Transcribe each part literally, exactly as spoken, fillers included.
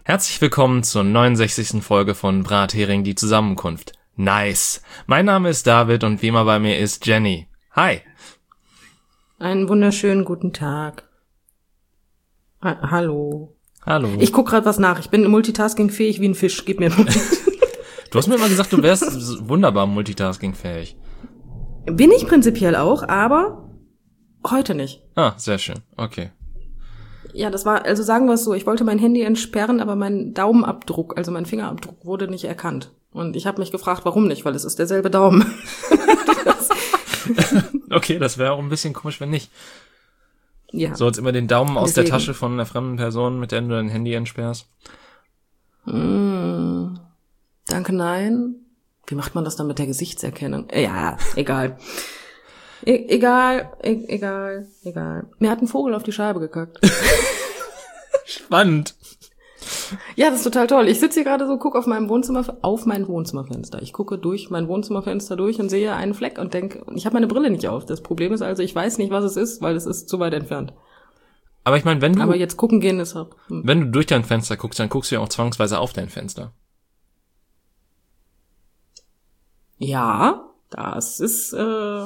Herzlich willkommen zur neunundsechzigsten Folge von Brathering, die Zusammenkunft. Nice. Mein Name ist David und wie immer bei mir ist Jenny. Hi. Einen wunderschönen guten Tag. Ha- Hallo. Hallo. Ich guck gerade was nach. Ich bin multitaskingfähig wie ein Fisch. Gib mir einen Moment. Du hast mir immer gesagt, du wärst wunderbar multitaskingfähig. Bin ich prinzipiell auch, aber heute nicht. Ah, sehr schön. Okay. Ja, das war, also sagen wir es so, ich wollte mein Handy entsperren, aber mein Daumenabdruck, also mein Fingerabdruck wurde nicht erkannt. Und ich habe mich gefragt, warum nicht, weil es ist derselbe Daumen. das, Okay, das wäre auch ein bisschen komisch, wenn nicht. ja. So jetzt immer den Daumen aus Deswegen. der Tasche von einer fremden Person, mit der du dein Handy entsperrst. Mm, danke, nein. Wie macht man das dann mit der Gesichtserkennung? Ja, egal. E- egal, e- egal, egal. Mir hat ein Vogel auf die Scheibe gekackt. Spannend. Ja, das ist total toll. Ich sitze hier gerade so, gucke auf meinem Wohnzimmer, auf mein Wohnzimmerfenster. Ich gucke durch mein Wohnzimmerfenster durch und sehe einen Fleck und denke, ich habe meine Brille nicht auf. Das Problem ist also, ich weiß nicht, was es ist, weil es ist zu weit entfernt. Aber ich meine, wenn du, Aber jetzt gucken gehen ist auch... Hm. wenn du durch dein Fenster guckst, dann guckst du ja auch zwangsweise auf dein Fenster. Ja, das ist, äh...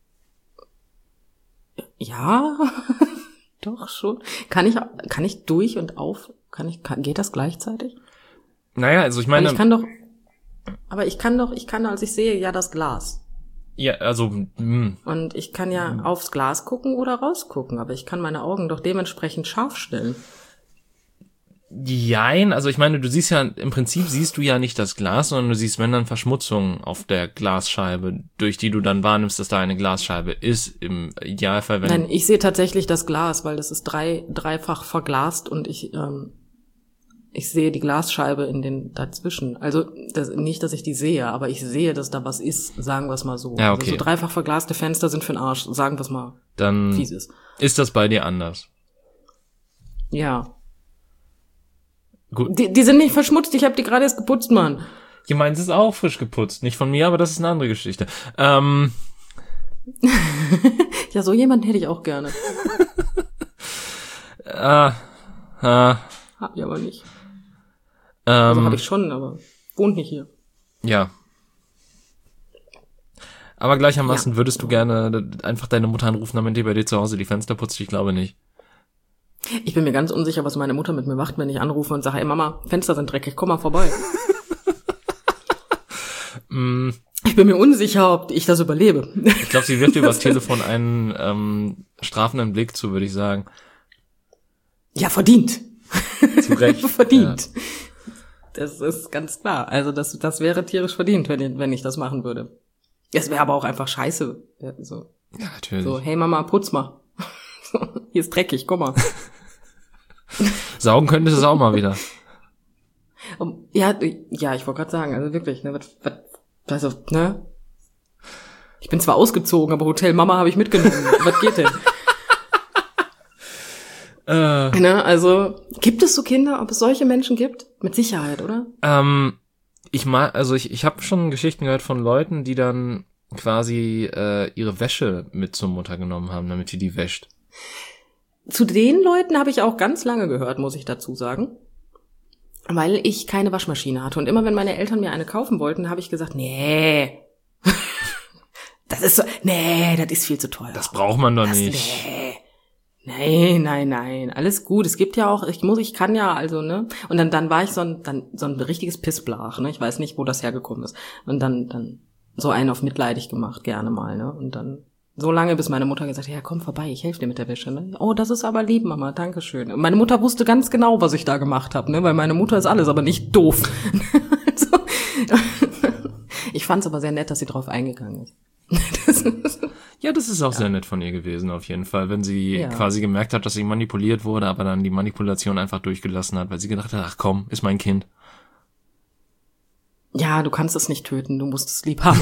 Ja, doch schon. Kann ich, kann ich durch und auf, kann ich, kann, geht das gleichzeitig? Naja, also ich Weil meine... ich kann doch, aber ich kann doch, ich kann, als ich sehe, ja das Glas. Ja, also... Mh. Und ich kann ja aufs Glas gucken oder rausgucken, aber ich kann meine Augen doch dementsprechend scharf stellen. Jein, also ich meine, du siehst ja, im Prinzip siehst du ja nicht das Glas, sondern du siehst, wenn dann Verschmutzung auf der Glasscheibe, durch die du dann wahrnimmst, dass da eine Glasscheibe ist, im Idealfall, wenn... Nein, ich sehe tatsächlich das Glas, weil das ist drei, dreifach verglast und ich, ähm, ich sehe die Glasscheibe in den dazwischen. Also das, nicht, dass ich die sehe, aber ich sehe, dass da was ist, sagen wir es mal so. Ja, okay. Also so dreifach verglaste Fenster sind für den Arsch, sagen wir es mal, dann fies ist. ist das bei dir anders. Ja. Gut. Die, die sind nicht verschmutzt, ich habe die gerade erst geputzt, Mann. Ja, meins ist auch frisch geputzt. Nicht von mir, aber das ist eine andere Geschichte. Ähm, Ja, so jemanden hätte ich auch gerne. äh, äh, Hab ich aber nicht. Also ähm, habe ich schon, aber wohnt nicht hier. ja. Aber gleichermaßen würdest du gerne einfach deine Mutter anrufen, damit die bei dir zu Hause die Fenster putzt? Ich glaube nicht. Ich bin mir ganz unsicher, was meine Mutter mit mir macht, wenn ich anrufe und sage, ey Mama, Fenster sind dreckig, komm mal vorbei. Mm, Ich bin mir unsicher, ob ich das überlebe. ich glaube, sie wirft dir übers Telefon einen ähm, strafenden Blick zu, würde ich sagen. Ja, verdient. Zu Recht. verdient. Ja. Das ist ganz klar. Also das, das wäre tierisch verdient, wenn ich, wenn ich das machen würde. Es wäre aber auch einfach scheiße. Ja, so. Ja, natürlich. so, hey Mama, putz mal. So, hier ist dreckig, komm mal. Saugen könntest du es auch mal wieder. Um, ja, ja, ich wollte gerade sagen, also wirklich, ne, was, was, also, ne? Ich bin zwar ausgezogen, aber Hotel Mama habe ich mitgenommen. Was geht denn? Äh, Ne, also, gibt es so Kinder, ob es solche Menschen gibt? Mit Sicherheit, oder? ähm, ich mag, also ich, ich habe schon Geschichten gehört von Leuten, die dann quasi äh, ihre Wäsche mit zur Mutter genommen haben, damit die die wäscht. Zu den Leuten habe ich auch ganz lange gehört, muss ich dazu sagen. Weil ich keine Waschmaschine hatte. Und immer wenn meine Eltern mir eine kaufen wollten, habe ich gesagt, nee. Das ist so, nee, das ist viel zu teuer. Das braucht man doch Das, nicht. nee. Nein, nein, nein, alles gut. Es gibt ja auch, ich muss, ich kann ja, also, ne? Und dann, dann war ich so ein, dann, so ein richtiges Pissblach, ne? Ich weiß nicht, wo das hergekommen ist. Und dann, dann so einen auf mitleidig gemacht, gerne mal, ne? Und dann so lange, bis meine Mutter gesagt hat, ja, komm vorbei, ich helfe dir mit der Wäsche, ne? Oh, das ist aber lieb, Mama, danke schön. Und meine Mutter wusste ganz genau, was ich da gemacht habe, ne? Weil meine Mutter ist alles, aber nicht doof. Also, ich fand's aber sehr nett, dass sie drauf eingegangen ist. Das ist Ja, das ist auch ja. sehr nett von ihr gewesen, auf jeden Fall, wenn sie ja. quasi gemerkt hat, dass sie manipuliert wurde, aber dann die Manipulation einfach durchgelassen hat, weil sie gedacht hat, ach komm, ist mein Kind. Ja, du kannst es nicht töten, du musst es lieb haben.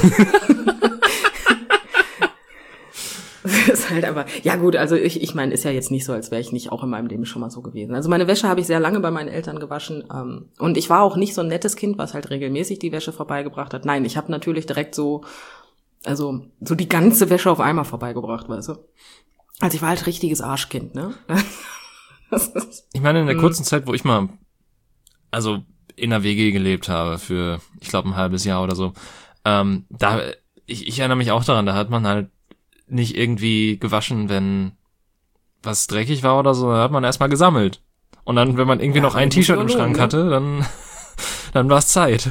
Das ist halt aber, ja gut, also ich, ich meine, ist ja jetzt nicht so, als wäre ich nicht auch in meinem Leben schon mal so gewesen. Also meine Wäsche habe ich sehr lange bei meinen Eltern gewaschen ähm, und ich war auch nicht so ein nettes Kind, was halt regelmäßig die Wäsche vorbeigebracht hat. Nein, ich habe natürlich direkt so, also so die ganze Wäsche auf einmal vorbeigebracht, weißt du. Also ich war halt richtiges Arschkind, ne? Ich meine, in der kurzen Zeit, wo ich mal also in der W G gelebt habe für, ich glaube, ein halbes Jahr oder so, ähm, da, ich, ich erinnere mich auch daran, da hat man halt nicht irgendwie gewaschen, wenn was dreckig war oder so, da hat man erstmal gesammelt. Und dann, wenn man irgendwie ja, noch ein T-Shirt im Schrank ne? hatte, dann, dann war es Zeit.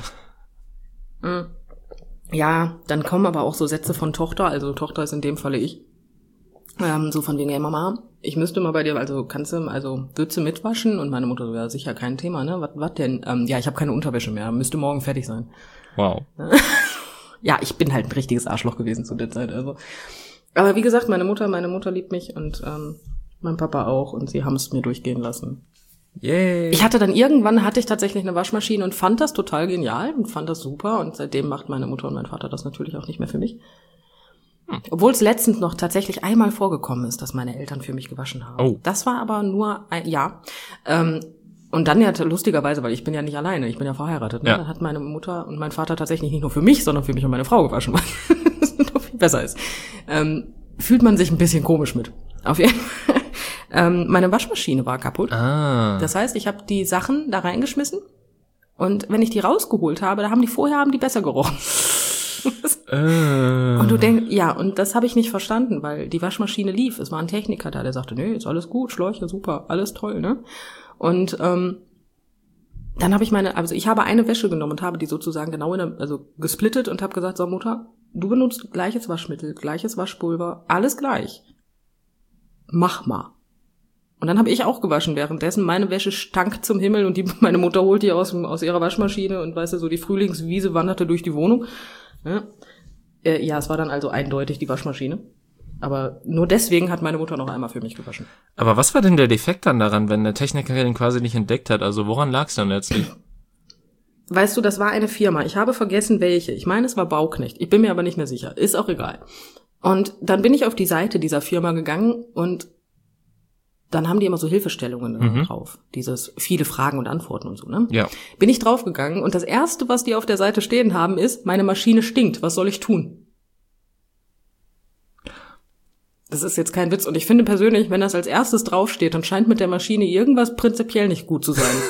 Ja, dann kommen aber auch so Sätze von Tochter, also Tochter ist in dem Falle ich, ähm, so von wegen, hey Mama, ich müsste mal bei dir, also kannst du, also würdest du mitwaschen? Und meine Mutter so, ja sicher, kein Thema, ne? Was, was denn? Ähm, ja, ich habe keine Unterwäsche mehr, müsste morgen fertig sein. Wow. Ja, ich bin halt ein richtiges Arschloch gewesen zu der Zeit, also. Aber wie gesagt, meine Mutter, meine Mutter liebt mich und ähm, mein Papa auch und sie haben es mir durchgehen lassen. Yay. Ich hatte dann irgendwann, hatte ich tatsächlich eine Waschmaschine und fand das total genial und fand das super und seitdem macht meine Mutter und mein Vater das natürlich auch nicht mehr für mich. Hm. Obwohl es letztens noch tatsächlich einmal vorgekommen ist, dass meine Eltern für mich gewaschen haben. Oh. Das war aber nur ein, ja. Ähm, und dann ja lustigerweise, weil ich bin ja nicht alleine, ich bin ja verheiratet, ne? Ja. Dann hat meine Mutter und mein Vater tatsächlich nicht nur für mich, sondern für mich und meine Frau gewaschen, weil das noch viel besser ist. Ähm, fühlt man sich ein bisschen komisch mit. Auf jeden Fall. Ähm, meine Waschmaschine war kaputt. Ah. Das heißt, ich habe die Sachen da reingeschmissen und wenn ich die rausgeholt habe, da haben die vorher haben die besser gerochen. äh. Und du denkst, ja, und das habe ich nicht verstanden, weil die Waschmaschine lief. Es war ein Techniker da, der sagte, nee, ist alles gut, Schläuche, super, alles toll, ne? Und ähm, dann habe ich meine, also ich habe eine Wäsche genommen und habe die sozusagen genau in der, also gesplittet und habe gesagt, so Mutter, du benutzt gleiches Waschmittel, gleiches Waschpulver, alles gleich. Mach mal. Und dann habe ich auch gewaschen währenddessen. Meine Wäsche stank zum Himmel und die, meine Mutter holt die aus, aus ihrer Waschmaschine und weißt du, so die Frühlingswiese wanderte durch die Wohnung. Ja. Äh, ja, es war dann also eindeutig die Waschmaschine. Aber nur deswegen hat meine Mutter noch einmal für mich gewaschen. Aber was war denn der Defekt dann daran, wenn der Techniker den quasi nicht entdeckt hat? Also woran lag es dann letztlich? Weißt du, das war eine Firma. Ich habe vergessen, welche. Ich meine, es war Bauknecht. Ich bin mir aber nicht mehr sicher. Ist auch egal. Und dann bin ich auf die Seite dieser Firma gegangen und dann haben die immer so Hilfestellungen mhm. drauf. Dieses viele Fragen und Antworten und so, ne? Ja. Bin ich draufgegangen und das Erste, was die auf der Seite stehen haben, ist, meine Maschine stinkt. Was soll ich tun? Das ist jetzt kein Witz. Und ich finde persönlich, wenn das als erstes draufsteht, dann scheint mit der Maschine irgendwas prinzipiell nicht gut zu sein.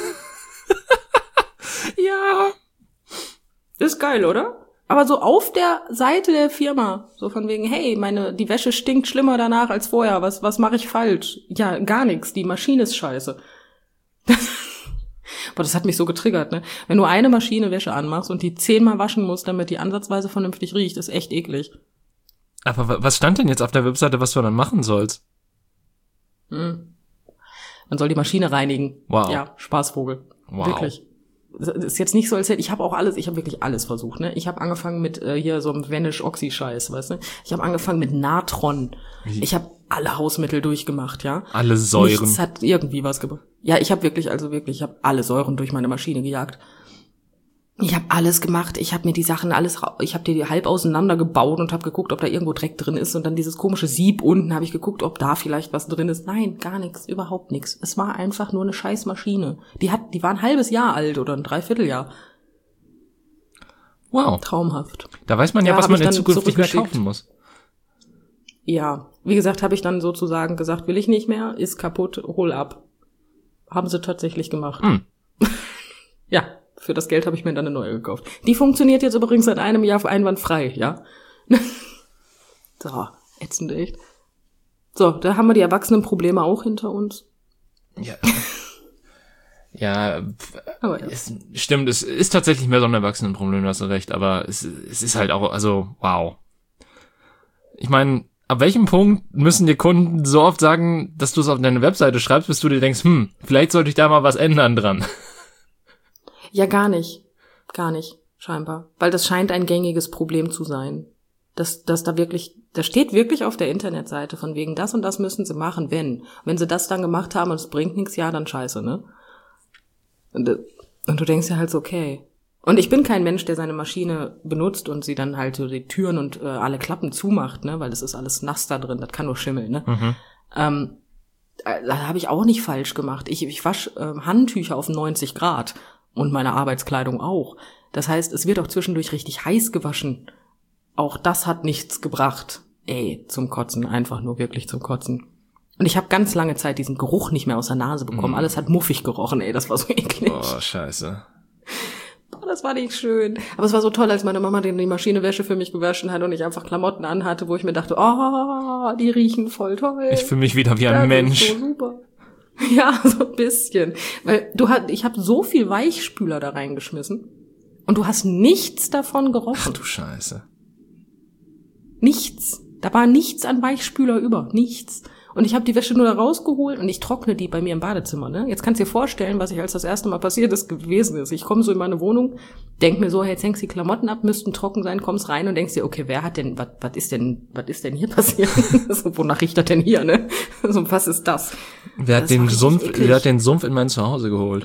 Ja. Ist geil, oder? Aber so auf der Seite der Firma, so von wegen, hey, meine die Wäsche stinkt schlimmer danach als vorher, was was mache ich falsch? Ja, gar nichts, die Maschine ist scheiße. Das, boah, das hat mich so getriggert, ne? Wenn du eine Maschine Wäsche anmachst und die zehnmal waschen musst, damit die ansatzweise vernünftig riecht, ist echt eklig. Aber was stand denn jetzt auf der Webseite, was du dann machen sollst? Hm. Man soll die Maschine reinigen. Wow. Ja, Spaßvogel. Wow. Wirklich. Das ist jetzt nicht so, als hätte ich habe auch alles, ich habe wirklich alles versucht, ne? Ich habe angefangen mit äh, hier so einem Vanish-Oxy-Scheiß, weißt du? Ich habe angefangen mit Natron. Wie? Ich habe alle Hausmittel durchgemacht, ja? Alle Säuren. Nichts hat irgendwie was gebracht. Ja, ich habe wirklich, also wirklich, ich habe alle Säuren durch meine Maschine gejagt. Ich habe alles gemacht. Ich habe mir die Sachen alles, ich habe die halb auseinander gebaut und habe geguckt, ob da irgendwo Dreck drin ist. Und dann dieses komische Sieb unten habe ich geguckt, ob da vielleicht was drin ist. Nein, gar nichts, überhaupt nichts. Es war einfach nur eine scheiß Maschine. Die hat, die war ein halbes Jahr alt oder ein Dreivierteljahr. Wow. Traumhaft. Da weiß man ja, ja was man in Zukunft nicht mehr kaufen muss. Ja, wie gesagt, habe ich dann sozusagen gesagt, will ich nicht mehr, ist kaputt, hol ab. Haben sie tatsächlich gemacht. Hm. Ja. Für das Geld habe ich mir dann eine neue gekauft. Die funktioniert jetzt übrigens seit einem Jahr einwandfrei, ja? So, ätzend echt. So, da haben wir die Erwachsenenprobleme auch hinter uns. Ja. Ja, aber ja. Es stimmt, es ist tatsächlich mehr so ein Erwachsenenproblem, du hast recht, aber es, es ist halt auch, also, wow. Ich meine, ab welchem Punkt müssen dir Kunden so oft sagen, dass du es auf deine Webseite schreibst, bis du dir denkst, hm, vielleicht sollte ich da mal was ändern dran? Ja, gar nicht. Gar nicht, scheinbar. Weil das scheint ein gängiges Problem zu sein. Dass, dass da wirklich, da steht wirklich auf der Internetseite von wegen das und das müssen sie machen, wenn. Wenn sie das dann gemacht haben und es bringt nichts, ja, dann scheiße, ne? Und, und du denkst ja halt so, okay. Und ich bin kein Mensch, der seine Maschine benutzt und sie dann halt so die Türen und äh, alle Klappen zumacht, ne? Weil das ist alles nass da drin, das kann nur schimmeln, ne? Mhm. Ähm, da habe ich auch nicht falsch gemacht. Ich, ich wasche äh, Handtücher auf neunzig Grad. Und meine Arbeitskleidung auch. Das heißt, es wird auch zwischendurch richtig heiß gewaschen. Auch das hat nichts gebracht. Ey, zum Kotzen, einfach nur wirklich zum Kotzen. Und ich habe ganz lange Zeit diesen Geruch nicht mehr aus der Nase bekommen. Mm. Alles hat muffig gerochen, ey, das war so eklig. Oh, scheiße. Boah, das war nicht schön. Aber es war so toll, als meine Mama die Maschinenwäsche für mich gewaschen hat und ich einfach Klamotten anhatte, wo ich mir dachte, oh, die riechen voll toll. Ich fühle mich wieder wie ein das Mensch. Ist so super. Ja, so ein bisschen. Weil du hast, ich habe so viel Weichspüler da reingeschmissen und du hast nichts davon gerochen. Ach du Scheiße. Nichts. Da war nichts an Weichspüler über. Nichts. Und ich habe die Wäsche nur da rausgeholt und ich trockne die bei mir im Badezimmer. Ne? Jetzt kannst du dir vorstellen, was ich als das erste Mal passiert ist, gewesen ist. Ich komme so in meine Wohnung, denk mir so, hey, jetzt hängst du die Klamotten ab, müssten trocken sein, kommst rein und denkst dir, okay, wer hat denn, was was ist denn, was ist denn hier passiert? So, wonach riecht das denn hier, ne? So, was ist das? Wer hat das den Sumpf, wer hat den Sumpf in mein Zuhause geholt?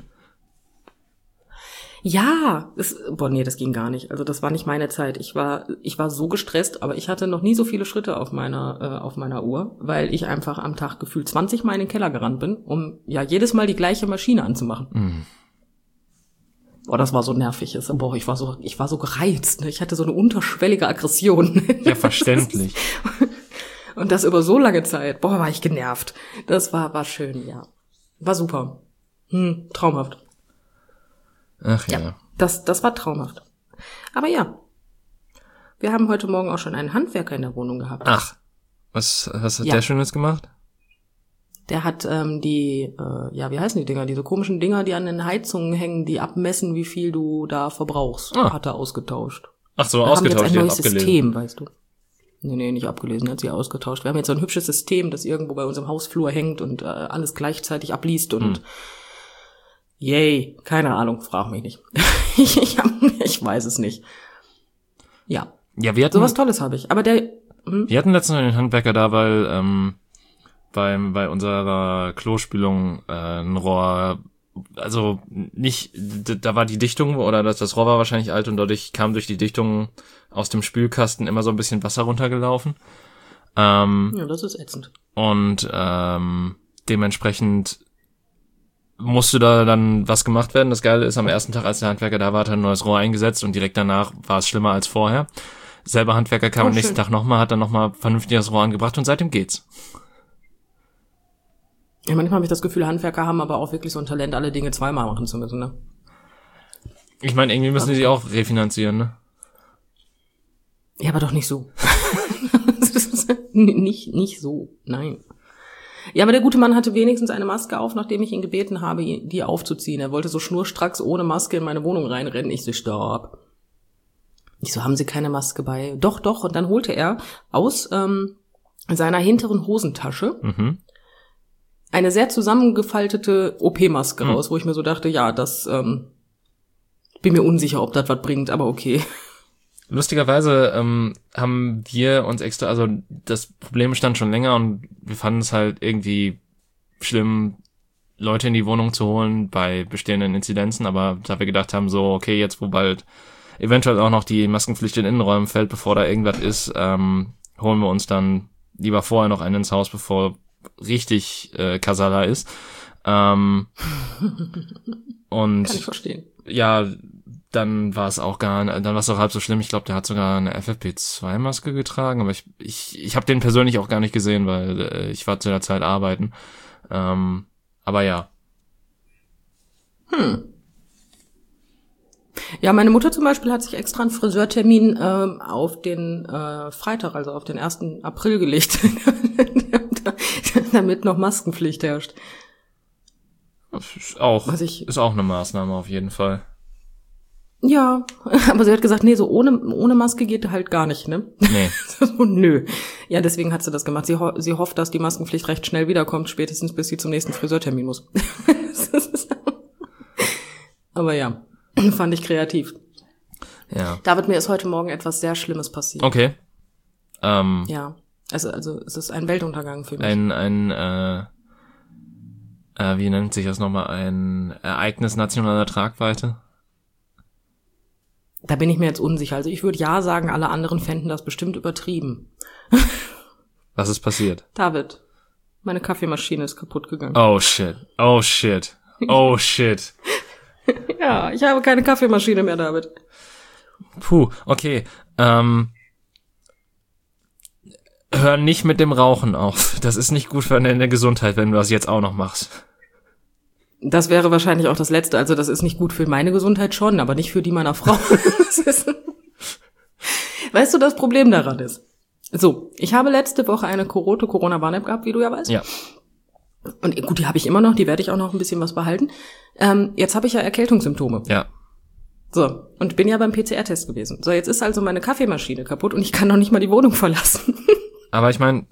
Ja, es, boah, nee, das ging gar nicht. Also das war nicht meine Zeit. Ich war, ich war so gestresst, aber ich hatte noch nie so viele Schritte auf meiner, äh, auf meiner Uhr, weil ich einfach am Tag gefühlt zwanzig Mal in den Keller gerannt bin, um ja jedes Mal die gleiche Maschine anzumachen. Mm. Boah, das war so nervig. Boah, ich war so, ich war so gereizt. Ne? Ich hatte so eine unterschwellige Aggression. Ja, verständlich. Und das über so lange Zeit. Boah, war ich genervt. Das war, war schön, ja. War super. Hm, traumhaft. Ach ja. ja. Das, das war traumhaft. Aber ja, wir haben heute Morgen auch schon einen Handwerker in der Wohnung gehabt. Ach, was, was hat ja. der Schönes gemacht? Der hat ähm, die, äh, ja, wie heißen die Dinger? Diese komischen Dinger, die an den Heizungen hängen, die abmessen, wie viel du da verbrauchst. Ah. Hat er ausgetauscht. Ach so, wir ausgetauscht. Wir haben jetzt ein neues System, weißt du. Nee, nee, nicht abgelesen, hat sie ausgetauscht. Wir haben jetzt so ein hübsches System, das irgendwo bei uns im Hausflur hängt und äh, alles gleichzeitig abliest und hm. Yay, keine Ahnung, frag mich nicht. ich, ich, hab, ich weiß es nicht. Ja. Ja, wir hatten, so was Tolles habe ich. Aber der. Hm? Wir hatten letztens einen Handwerker da, weil ähm, beim bei unserer Klospülung äh, ein Rohr, also nicht, da war die Dichtung oder das, das Rohr war wahrscheinlich alt und dadurch kam durch die Dichtung aus dem Spülkasten immer so ein bisschen Wasser runtergelaufen. Ähm, ja, das ist ätzend. Und ähm, dementsprechend musste da dann was gemacht werden. Das Geile ist, am ersten Tag, als der Handwerker da war, hat er ein neues Rohr eingesetzt und direkt danach war es schlimmer als vorher. Selber Handwerker kam oh, am nächsten schön. Tag nochmal, hat dann nochmal vernünftig das Rohr angebracht und seitdem geht's. Ja, manchmal habe ich das Gefühl, Handwerker haben aber auch wirklich so ein Talent, alle Dinge zweimal machen zu müssen, ne? Ich meine, irgendwie müssen die sich auch refinanzieren, ne? Ja, aber doch nicht so. nicht, nicht so, nein. Ja, aber der gute Mann hatte wenigstens eine Maske auf, nachdem ich ihn gebeten habe, die aufzuziehen. Er wollte so schnurstracks ohne Maske in meine Wohnung reinrennen. Ich so, stopp. Ich so, haben Sie keine Maske bei? Doch, doch. Und dann holte er aus ähm, seiner hinteren Hosentasche mhm. eine sehr zusammengefaltete O P-Maske mhm. raus, wo ich mir so dachte, ja, das ähm, bin mir unsicher, ob das was bringt, aber okay. Lustigerweise ähm, haben wir uns extra, also das Problem stand schon länger und wir fanden es halt irgendwie schlimm, Leute in die Wohnung zu holen bei bestehenden Inzidenzen, aber da wir gedacht haben, so okay, jetzt wo bald eventuell auch noch die Maskenpflicht in Innenräumen fällt, bevor da irgendwas ist, ähm, holen wir uns dann lieber vorher noch einen ins Haus, bevor richtig äh, Kasala ist. Ähm, und kann ich verstehen. Ja, dann war es auch gar, dann war es auch halb so schlimm. Ich glaube, der hat sogar eine F F P zwei Maske getragen, aber ich ich ich habe den persönlich auch gar nicht gesehen, weil äh, ich war zu der Zeit arbeiten. Ähm, aber ja. Hm. Ja, meine Mutter zum Beispiel hat sich extra einen Friseurtermin ähm, auf den äh, Freitag, also auf den ersten April gelegt, damit noch Maskenpflicht herrscht. Das ist auch, Was ich, ist auch eine Maßnahme auf jeden Fall. Ja, aber sie hat gesagt, nee, so ohne ohne Maske geht halt gar nicht, ne? Nee. So, nö. Ja, deswegen hat sie das gemacht. Sie, ho- sie hofft, dass die Maskenpflicht recht schnell wiederkommt, spätestens bis sie zum nächsten Friseurtermin muss. Aber ja, fand ich kreativ. Ja. David, mir ist heute Morgen etwas sehr Schlimmes passiert. Okay. Ähm, ja, also, also es ist ein Weltuntergang für mich. Ein, ein äh, äh, wie nennt sich das nochmal, ein Ereignis nationaler Tragweite? Da bin ich mir jetzt unsicher. Also ich würde ja sagen, alle anderen fänden das bestimmt übertrieben. Was ist passiert? David, meine Kaffeemaschine ist kaputt gegangen. Oh shit, oh shit, oh shit. Ja, ich habe keine Kaffeemaschine mehr, David. Puh, okay. Ähm, hör nicht mit dem Rauchen auf. Das ist nicht gut für deine Gesundheit, wenn du das jetzt auch noch machst. Das wäre wahrscheinlich auch das Letzte. Also das ist nicht gut für meine Gesundheit schon, aber nicht für die meiner Frau. Das ist, weißt du, das Problem daran ist? So, ich habe letzte Woche eine rote Corona-Warn-App gehabt, wie du ja weißt. Ja. Und gut, die habe ich immer noch, die werde ich auch noch ein bisschen was behalten. Ähm, jetzt habe ich ja Erkältungssymptome. Ja. So, und bin ja beim P C R-Test gewesen. So, jetzt ist also meine Kaffeemaschine kaputt und ich kann noch nicht mal die Wohnung verlassen. Aber ich meine,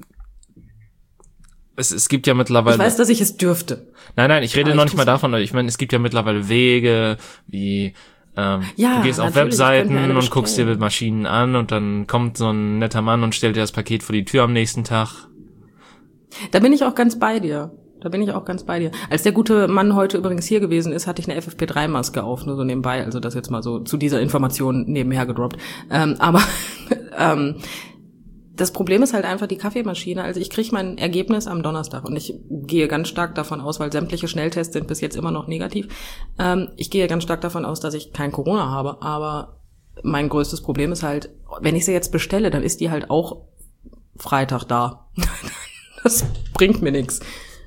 es, es gibt ja mittlerweile... Ich weiß, dass ich es dürfte. Nein, nein, ich rede Aber noch ich nicht mal tu's davon. Ich meine, es gibt ja mittlerweile Wege, wie... Ähm, Ja, du gehst auf natürlich, ich könnte Webseiten mir eine und guckst dir bestellen. Maschinen an und dann kommt so ein netter Mann und stellt dir das Paket vor die Tür am nächsten Tag. Da bin ich auch ganz bei dir. Da bin ich auch ganz bei dir. Als der gute Mann heute übrigens hier gewesen ist, hatte ich eine F F P drei Maske auf, nur so nebenbei. Also das jetzt mal so zu dieser Information nebenher gedroppt. Ähm, aber ähm, das Problem ist halt einfach die Kaffeemaschine. Also ich kriege mein Ergebnis am Donnerstag und ich gehe ganz stark davon aus, weil sämtliche Schnelltests sind bis jetzt immer noch negativ. Ähm, ich gehe ganz stark davon aus, dass ich kein Corona habe. Aber mein größtes Problem ist halt, wenn ich sie jetzt bestelle, dann ist die halt auch Freitag da. Das bringt mir nichts.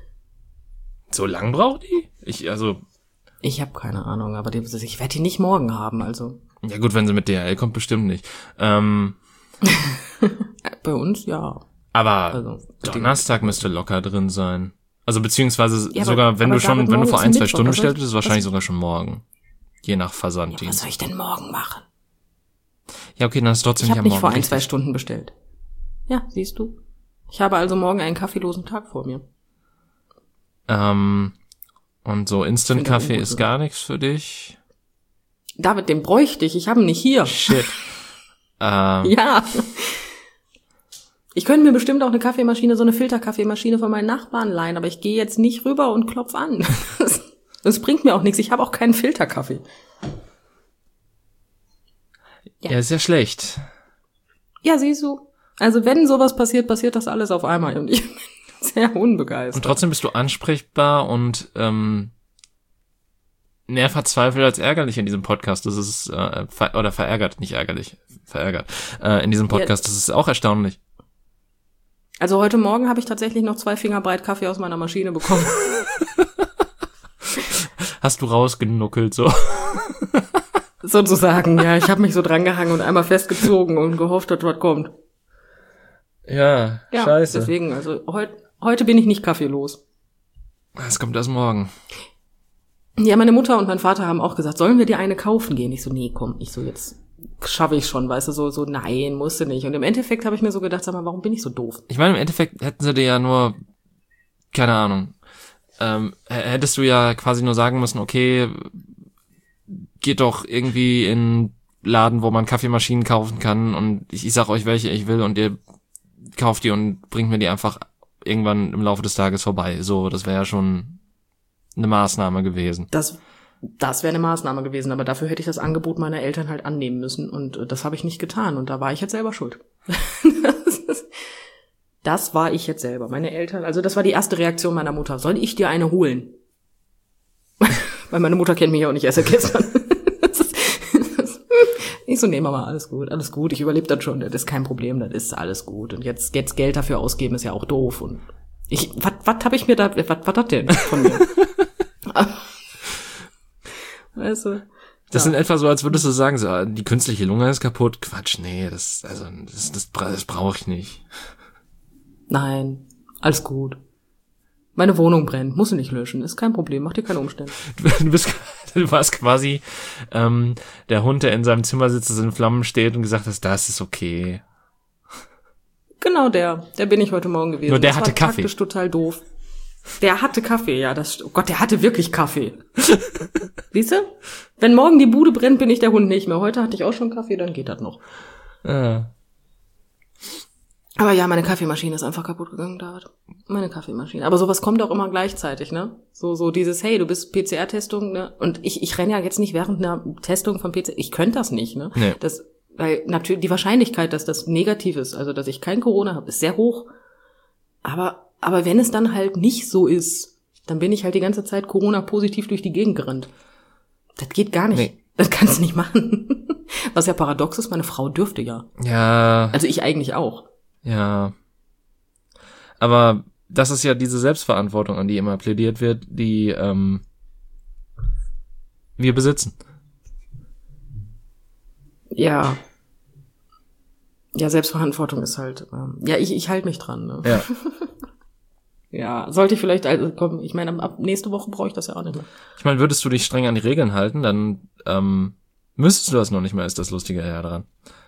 So lang braucht die? Ich, also... Ich habe keine Ahnung, aber die, ich werde die nicht morgen haben, also. Ja gut, wenn sie mit D H L kommt, bestimmt nicht. Ähm, Bei uns, ja. aber Also, Donnerstag müsste locker drin sein. Also beziehungsweise Ja, aber- sogar, wenn aber du schon, David, wenn du morgen vor ist ein, zwei Mittwoch, Stunden was soll- bestellt, ist es wahrscheinlich was- sogar schon morgen. Je nach Ja, was Versanddienst. soll ich denn morgen machen? Ja, okay, dann ist es trotzdem Ich nicht habe am nicht Morgen. vor ein, richtig. zwei Stunden bestellt. Ja, siehst du. Ich habe also morgen einen kaffeelosen Tag vor mir. Ähm, und so Instant-Kaffee ungut, ist oder? gar nichts für dich? David, den bräuchte ich. Ich habe ihn nicht hier. Shit. ähm, Ja. Ich könnte mir bestimmt auch eine Kaffeemaschine, so eine Filterkaffeemaschine von meinen Nachbarn leihen, aber ich gehe jetzt nicht rüber und klopf an. Das, das bringt mir auch nichts. Ich habe auch keinen Filterkaffee. ja. ja, ist ja schlecht. Ja, siehst du. Also wenn sowas passiert, passiert das alles auf einmal. Und ich bin sehr unbegeistert. Und trotzdem bist du ansprechbar und ähm, mehr verzweifelt als ärgerlich in diesem Podcast. Das ist, äh, ver oder verärgert, nicht ärgerlich, verärgert. Äh, in diesem Podcast, das ist auch erstaunlich. Also heute Morgen habe ich tatsächlich noch zwei Finger breit Kaffee aus meiner Maschine bekommen. Hast du rausgenuckelt, so. Sozusagen, ja. Ich habe mich so drangehangen und einmal festgezogen und gehofft, dass was kommt. Ja, Ja, scheiße. deswegen, also heut, heute bin ich nicht kaffeelos. Es kommt erst morgen. Ja, meine Mutter und mein Vater haben auch gesagt, sollen wir dir eine kaufen gehen? Ich so, nee, komm, ich so, jetzt schaffe ich schon, weißt du, so, so, nein, musste nicht. Und im Endeffekt habe ich mir so gedacht, sag mal, warum bin ich so doof? Ich meine, im Endeffekt hätten sie dir ja nur, keine Ahnung, ähm, h- hättest du ja quasi nur sagen müssen, okay, geht doch irgendwie in einen Laden, wo man Kaffeemaschinen kaufen kann und ich, ich sag euch, welche ich will und ihr kauft die und bringt mir die einfach irgendwann im Laufe des Tages vorbei. So, das wäre ja schon eine Maßnahme gewesen. Das, das wäre eine Maßnahme gewesen, aber dafür hätte ich das Angebot meiner Eltern halt annehmen müssen und äh, das habe ich nicht getan und da war ich jetzt selber schuld. das, ist, das war ich jetzt selber. Meine Eltern, also das war die erste Reaktion meiner Mutter. Soll ich dir eine holen? Weil meine Mutter kennt mich ja auch nicht erst seit gestern. Das ist, das, ich so, nee, Mama, alles gut, alles gut, ich überlebe das schon, das ist kein Problem, das ist alles gut. Und jetzt, jetzt Geld dafür ausgeben ist ja auch doof. Und ich, was, was habe ich mir da, was war das denn von mir? Weißt du? Das Ja. sind etwa so, als würdest du sagen, so, die künstliche Lunge ist kaputt. Quatsch, nee, das, also, das, das, bra- das brauche ich nicht. Nein, alles gut. Meine Wohnung brennt, musst du nicht löschen, ist kein Problem, mach dir keine Umstände. Du, du bist, du warst quasi ähm, der Hund, der in seinem Zimmer sitzt, das in Flammen steht und gesagt hast, das ist okay. Genau der, der bin ich heute Morgen gewesen. Nur der das hatte war Kaffee. taktisch total doof. Der hatte Kaffee, ja, das, oh Gott, der hatte wirklich Kaffee. Siehst du? Wenn morgen die Bude brennt, bin ich der Hund nicht mehr. Heute hatte ich auch schon Kaffee, dann geht das noch. Ja. Aber ja, meine Kaffeemaschine ist einfach kaputt gegangen, David. Meine Kaffeemaschine. Aber sowas kommt auch immer gleichzeitig, ne? So, so dieses, hey, du bist P C R-Testung, ne? Und ich, ich renne ja jetzt nicht während einer Testung von P C R, ich könnte das nicht, ne? Nee. Das, weil natürlich die Wahrscheinlichkeit, dass das negativ ist, also dass ich kein Corona habe, ist sehr hoch. Aber, aber wenn es dann halt nicht so ist, dann bin ich halt die ganze Zeit Corona-positiv durch die Gegend gerannt. Das geht gar nicht. Nee. Das kannst du nicht machen. Was ja paradox ist, meine Frau dürfte ja. Ja, Also ich eigentlich auch. ja. Aber das ist ja diese Selbstverantwortung, an die immer plädiert wird, die ähm, wir besitzen. Ja. Ja, Selbstverantwortung ist halt, ähm, ja, ich, ich halte mich dran, ne? Ja. Ja, sollte ich vielleicht, also komm, ich meine, ab nächste Woche brauche ich das ja auch nicht mehr. Ich meine, würdest du dich streng an die Regeln halten, dann ähm, müsstest du das noch nicht mehr, ist das Lustige ja daran.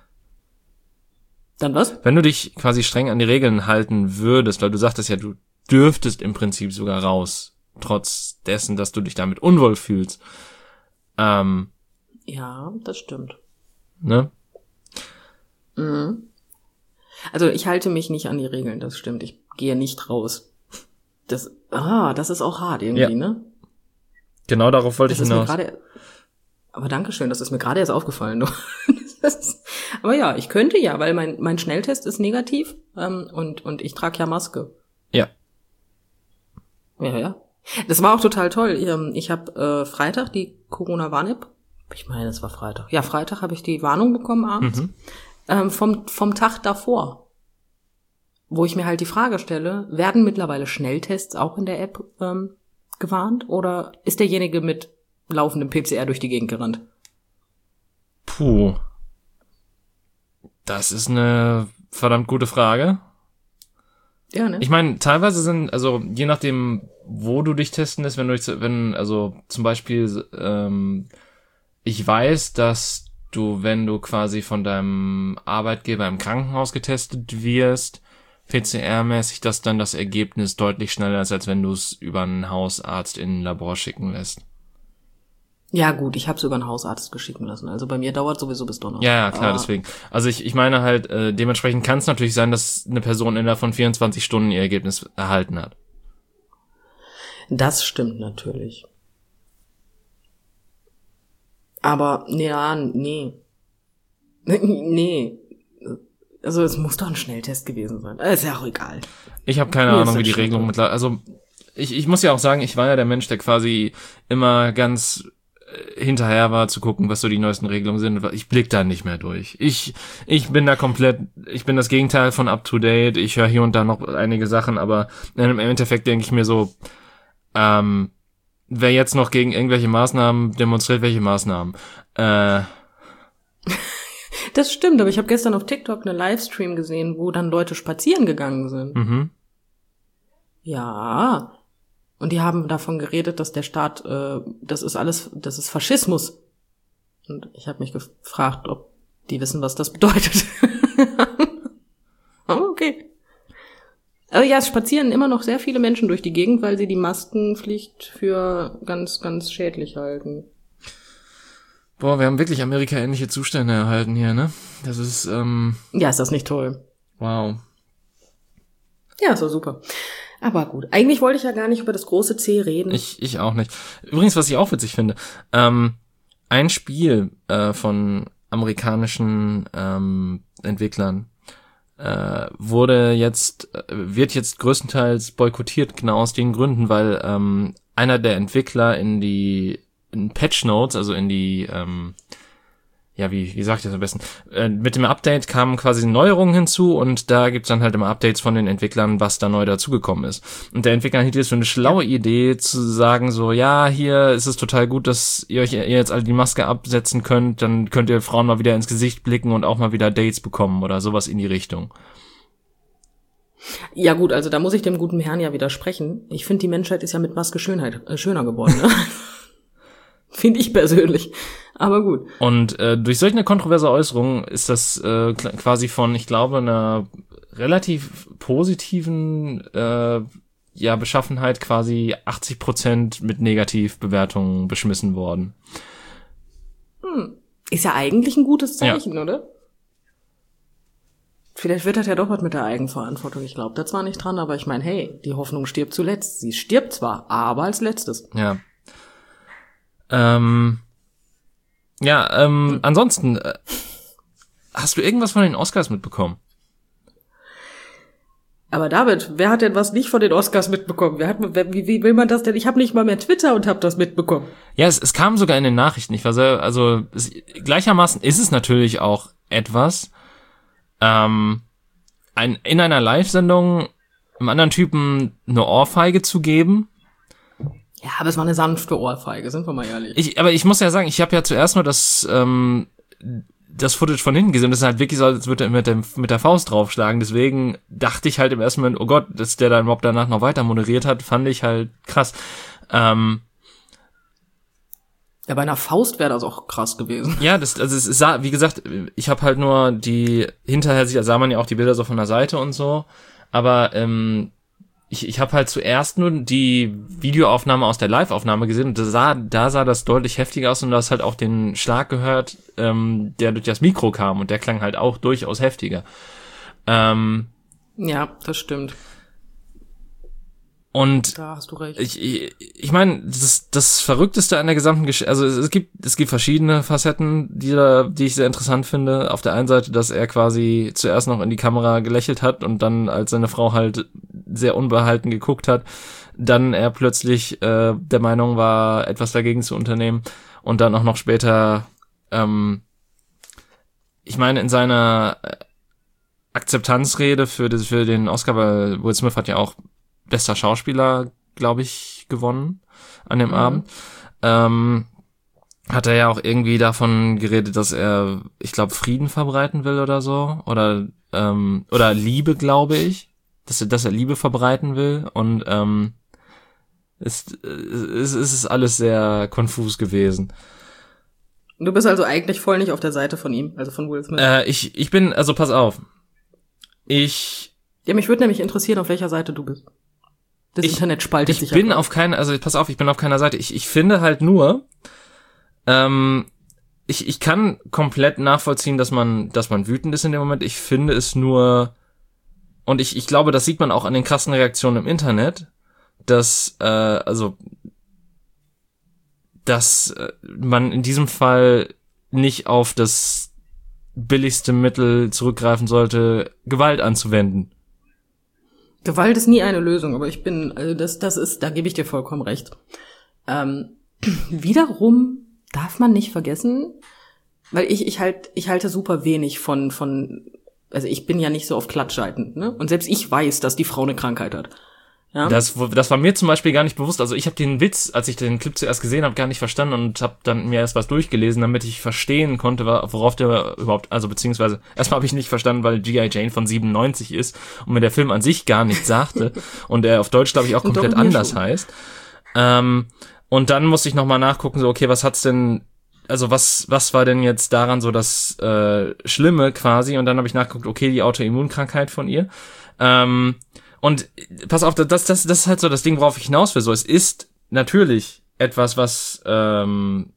Dann was? Wenn du dich quasi streng an die Regeln halten würdest, weil du sagtest ja, du dürftest im Prinzip sogar raus, trotz dessen, dass du dich damit unwohl fühlst. Ähm, Ja, das stimmt. ne? Mhm. Also ich halte mich nicht an die Regeln, das stimmt. Ich gehe nicht raus. Das, ah, das ist auch hart irgendwie, Ja. ne? Genau darauf wollte Das ich ist mir hinaus. gerade, aber Dankeschön, das ist mir gerade erst aufgefallen. Das ist, aber ja, ich könnte ja, weil mein mein Schnelltest ist negativ ähm, und und ich trage ja Maske. Ja. Ja, ja. Das war auch total toll. Ich, ich habe äh, Freitag die Corona-Warn-App. Ich meine, es war Freitag. Ja, Freitag habe ich die Warnung bekommen abends Mhm. ähm, vom vom Tag davor, wo ich mir halt die Frage stelle: Werden mittlerweile Schnelltests auch in der App ähm, gewarnt oder ist derjenige mit laufendem P C R durch die Gegend gerannt? Puh. Das ist eine verdammt gute Frage. Ja, ne? Ich meine, teilweise sind, also je nachdem, wo du dich testen lässt, wenn du dich, wenn, also zum Beispiel, ähm, ich weiß, dass du, wenn du quasi von deinem Arbeitgeber im Krankenhaus getestet wirst, P C R-mäßig, dass dann das Ergebnis deutlich schneller ist, als wenn du es über einen Hausarzt in ein Labor schicken lässt. Ja gut, ich habe es über einen Hausarzt geschicken lassen. Also bei mir dauert sowieso bis Donnerstag. Ja, ja, klar, Aber deswegen. Also ich, ich meine halt, äh, dementsprechend kann es natürlich sein, dass eine Person innerhalb von vierundzwanzig Stunden ihr Ergebnis erhalten hat. das stimmt natürlich. Aber ja, nee. Nee. Also es muss doch ein Schnelltest gewesen sein. Ist ja auch egal. Ich habe keine Mir ist Ahnung, das wie die schon Regelung so. mittlerweile, also ich, ich muss ja auch sagen, ich war ja der Mensch, der quasi immer ganz äh, hinterher war zu gucken, was so die neuesten Regelungen sind. Ich blick da nicht mehr durch. Ich ich bin da komplett, ich bin das Gegenteil von up to date. Ich höre hier und da noch einige Sachen, aber im Endeffekt denke ich mir so, ähm, wer jetzt noch gegen irgendwelche Maßnahmen demonstriert, welche Maßnahmen? Äh, Das stimmt, aber ich habe gestern auf TikTok einen Livestream gesehen, wo dann Leute spazieren gegangen sind. mhm. Ja. Und die haben davon geredet, dass der Staat, äh, das ist alles, das ist Faschismus. Und ich habe mich gefragt, ob die wissen, was das bedeutet. Oh, okay. Aber ja, es spazieren immer noch sehr viele Menschen durch die Gegend, weil sie die Maskenpflicht für ganz, ganz schädlich halten. Boah, wir haben wirklich Amerika-ähnliche Zustände erhalten hier, ne? Das ist, ähm, Ja, ist das nicht toll? wow. Ja, ist doch super. Aber gut, eigentlich wollte ich ja gar nicht über das große C reden. Ich, ich auch nicht. Übrigens, was ich auch witzig finde, ähm, ein Spiel äh, von amerikanischen ähm, Entwicklern äh, wurde jetzt, äh, wird jetzt größtenteils boykottiert, genau aus den Gründen, weil ähm, einer der Entwickler in die in Patch Notes, also in die, ähm, ja, wie, wie sag ich das am besten? Äh, mit dem Update kamen quasi Neuerungen hinzu und da gibt's dann halt immer Updates von den Entwicklern, was da neu dazugekommen ist. Und der Entwickler hielt es für eine schlaue Idee zu sagen so, ja, hier ist es total gut, dass ihr euch ihr jetzt alle die Maske absetzen könnt, dann könnt ihr Frauen mal wieder ins Gesicht blicken und auch mal wieder Dates bekommen oder sowas in die Richtung. Ja gut, also da muss ich dem guten Herrn ja widersprechen. Ich finde, die Menschheit ist ja mit Maske Schönheit, äh, schöner geworden. Ne? Finde ich persönlich. Aber gut. Und äh, durch solch eine kontroverse Äußerung ist das äh, kl- quasi von, ich glaube, einer relativ positiven äh, ja Beschaffenheit quasi achtzig Prozent mit Negativbewertungen beschmissen worden. Hm. Ist ja eigentlich ein gutes Zeichen, ja. Oder? Vielleicht wird das ja doch was mit der Eigenverantwortung. Ich glaube da zwar nicht dran, aber ich meine, hey, die Hoffnung stirbt zuletzt. Sie stirbt zwar, aber als letztes. Ja. Ähm, ja, ähm, hm. ansonsten, äh, hast du irgendwas von den Oscars mitbekommen? Aber David, wer hat denn was nicht von den Oscars mitbekommen? Wer hat, wer, wie, wie will man das denn? Ich habe nicht mal mehr Twitter und habe das mitbekommen. Ja, es, es kam sogar in den Nachrichten. Ich war sehr, also es, gleichermaßen ist es natürlich auch etwas. Ähm, ein, in einer Live-Sendung einem anderen Typen eine Ohrfeige zu geben. Ja, aber es war eine sanfte Ohrfeige, sind wir mal ehrlich. Ich, aber ich muss ja sagen, ich habe ja zuerst nur das ähm, das Footage von hinten gesehen. Das ist halt wirklich so, als würde er mit, dem, mit der Faust draufschlagen. Deswegen dachte ich halt im ersten Moment, oh Gott, dass der dann überhaupt danach noch weiter moderiert hat, fand ich halt krass. Ähm, ja, bei einer Faust wäre das auch krass gewesen. Ja, das, also es sah, wie gesagt, ich habe halt nur die, hinterher sah man ja auch die Bilder so von der Seite und so, aber ähm, ich, ich habe halt zuerst nur die Videoaufnahme aus der Live-Aufnahme gesehen und da sah, da sah das deutlich heftiger aus und du hast halt auch den Schlag gehört, ähm, der durch das Mikro kam und der klang halt auch durchaus heftiger. Ähm, ja, das stimmt. Und da hast du recht. Ich, ich, ich meine, das, das Verrückteste an der gesamten Geschichte, also es, es gibt es gibt verschiedene Facetten, die da, die ich sehr interessant finde. Auf der einen Seite, dass er quasi zuerst noch in die Kamera gelächelt hat und dann, als seine Frau halt sehr unbehalten geguckt hat, dann er plötzlich äh, der Meinung war, etwas dagegen zu unternehmen und dann auch noch später, ähm, ich meine, in seiner Akzeptanzrede für, das, für den Oscar, weil Will Smith hat ja auch bester Schauspieler, glaube ich, gewonnen an dem mhm. Abend. Ähm, hat er ja auch irgendwie davon geredet, dass er, ich glaube, Frieden verbreiten will oder so. Oder ähm, oder Liebe, glaube ich. Dass er, dass er Liebe verbreiten will. Und ähm, es, es, es ist alles sehr konfus gewesen. Du bist also eigentlich voll nicht auf der Seite von ihm, also von Will Smith. Äh, ich, ich bin, also pass auf. Ich... Ja, mich würde nämlich interessieren, auf welcher Seite du bist. Das ich, Internet spaltet ich sich. Ich bin auf keiner, also pass auf, ich bin auf keiner Seite. Ich, ich finde halt nur, ähm, ich, ich kann komplett nachvollziehen, dass man, dass man wütend ist in dem Moment. Ich finde es nur, und ich, ich glaube, das sieht man auch an den krassen Reaktionen im Internet, dass, äh, also, dass man in diesem Fall nicht auf das billigste Mittel zurückgreifen sollte, Gewalt anzuwenden. Gewalt ist nie eine Lösung, aber ich bin, also das, das ist, da gebe ich dir vollkommen recht. Ähm, wiederum darf man nicht vergessen, weil ich, ich halt, ich halte super wenig von, von, also ich bin ja nicht so auf Klatschseiten, ne? Und selbst ich weiß, dass die Frau eine Krankheit hat. Ja? Das, das war mir zum Beispiel gar nicht bewusst. Also ich habe den Witz, als ich den Clip zuerst gesehen habe, gar nicht verstanden und habe dann mir erst was durchgelesen, damit ich verstehen konnte, worauf der überhaupt, also beziehungsweise erstmal habe ich nicht verstanden, weil G I. Jane von siebenundneunzig ist und mir der Film an sich gar nichts sagte und er auf Deutsch, glaube ich, auch komplett anders schon. heißt. Ähm, und dann musste ich nochmal nachgucken, so okay, was hat's denn, also was was war denn jetzt daran so das äh, Schlimme quasi? Und dann habe ich nachgeguckt, okay, die Autoimmunkrankheit von ihr. Ähm, Und pass auf, das, das, das ist halt so das Ding, worauf ich hinaus will. So, es ist natürlich etwas, was ähm,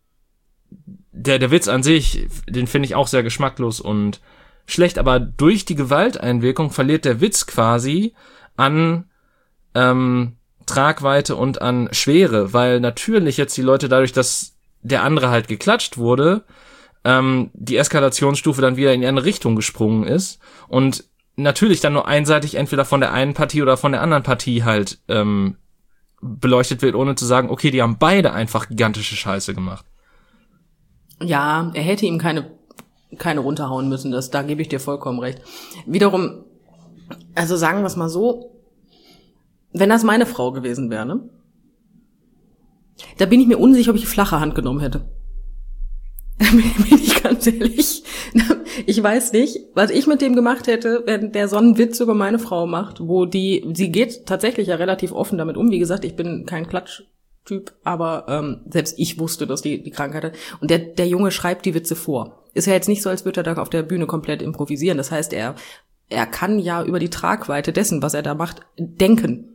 der der Witz an sich, den finde ich auch sehr geschmacklos und schlecht, aber durch die Gewalteinwirkung verliert der Witz quasi an ähm, Tragweite und an Schwere, weil natürlich jetzt die Leute dadurch, dass der andere halt geklatscht wurde, ähm, die Eskalationsstufe dann wieder in die andere Richtung gesprungen ist und natürlich dann nur einseitig entweder von der einen Partie oder von der anderen Partie halt ähm, beleuchtet wird, ohne zu sagen, okay, die haben beide einfach gigantische Scheiße gemacht. Ja, er hätte ihm keine keine runterhauen müssen, das, da gebe ich dir vollkommen recht. Wiederum, also sagen wir es mal so, wenn das meine Frau gewesen wäre, ne? Da bin ich mir unsicher, ob ich die flache Hand genommen hätte. Bin ich ganz ehrlich. Ich weiß nicht, was ich mit dem gemacht hätte, wenn der so einen Witz über meine Frau macht, wo die, sie geht tatsächlich ja relativ offen damit um. Wie gesagt, ich bin kein Klatschtyp, aber ähm, selbst ich wusste, dass die die Krankheit hat. Und der der Junge schreibt die Witze vor. Ist ja jetzt nicht so, als würde er da auf der Bühne komplett improvisieren. Das heißt, er er kann ja über die Tragweite dessen, was er da macht, denken.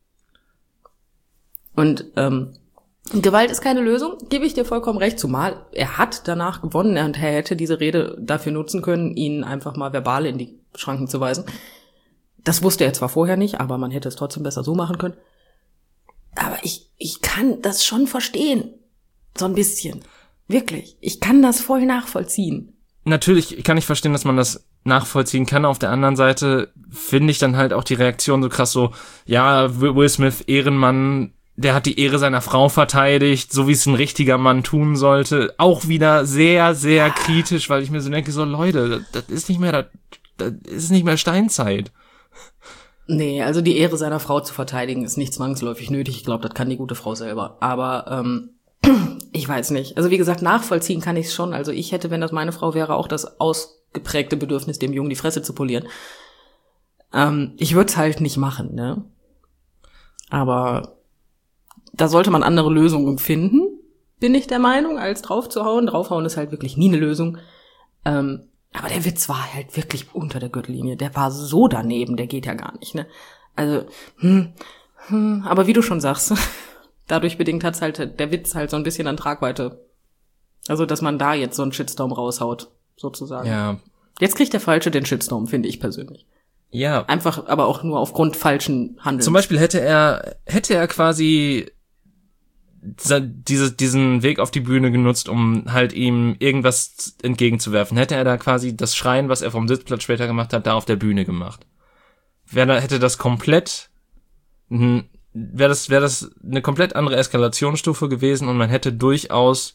Und ähm, Gewalt ist keine Lösung, gebe ich dir vollkommen recht, zumal er hat danach gewonnen und er hätte diese Rede dafür nutzen können, ihn einfach mal verbal in die Schranken zu weisen. Das wusste er zwar vorher nicht, aber man hätte es trotzdem besser so machen können. Aber ich ich kann das schon verstehen, so ein bisschen, wirklich. Ich kann das voll nachvollziehen. Natürlich kann ich verstehen, dass man das nachvollziehen kann. Auf der anderen Seite finde ich dann halt auch die Reaktion so krass so, ja, Will Smith, Ehrenmann, der hat die Ehre seiner Frau verteidigt, so wie es ein richtiger Mann tun sollte. Auch wieder sehr, sehr kritisch, weil ich mir so denke, so Leute, das, das ist nicht mehr, das, das ist nicht mehr Steinzeit. Nee, also die Ehre seiner Frau zu verteidigen ist nicht zwangsläufig nötig. Ich glaube, das kann die gute Frau selber. Aber ähm, ich weiß nicht. Also wie gesagt, nachvollziehen kann ich es schon. Also ich hätte, wenn das meine Frau wäre, auch das ausgeprägte Bedürfnis, dem Jungen die Fresse zu polieren. Ähm, ich würde es halt nicht machen, ne? Aber da sollte man andere Lösungen finden, bin ich der Meinung, als draufzuhauen. Draufhauen ist halt wirklich nie eine Lösung. Ähm, aber der Witz war halt wirklich unter der Gürtellinie. Der war so daneben, der geht ja gar nicht, ne? Also, hm, hm, aber wie du schon sagst, dadurch bedingt hat's halt der Witz halt so ein bisschen an Tragweite. Also, dass man da jetzt so einen Shitstorm raushaut, sozusagen. Ja. Jetzt kriegt der Falsche den Shitstorm, finde ich persönlich. Ja. Einfach, aber auch nur aufgrund falschen Handelns. Zum Beispiel hätte er, hätte er quasi diese, diesen Weg auf die Bühne genutzt, um halt ihm irgendwas entgegenzuwerfen. Hätte er da quasi das Schreien, was er vom Sitzplatz später gemacht hat, da auf der Bühne gemacht. Wäre, hätte das komplett, wäre das, wäre das eine komplett andere Eskalationsstufe gewesen und man hätte durchaus,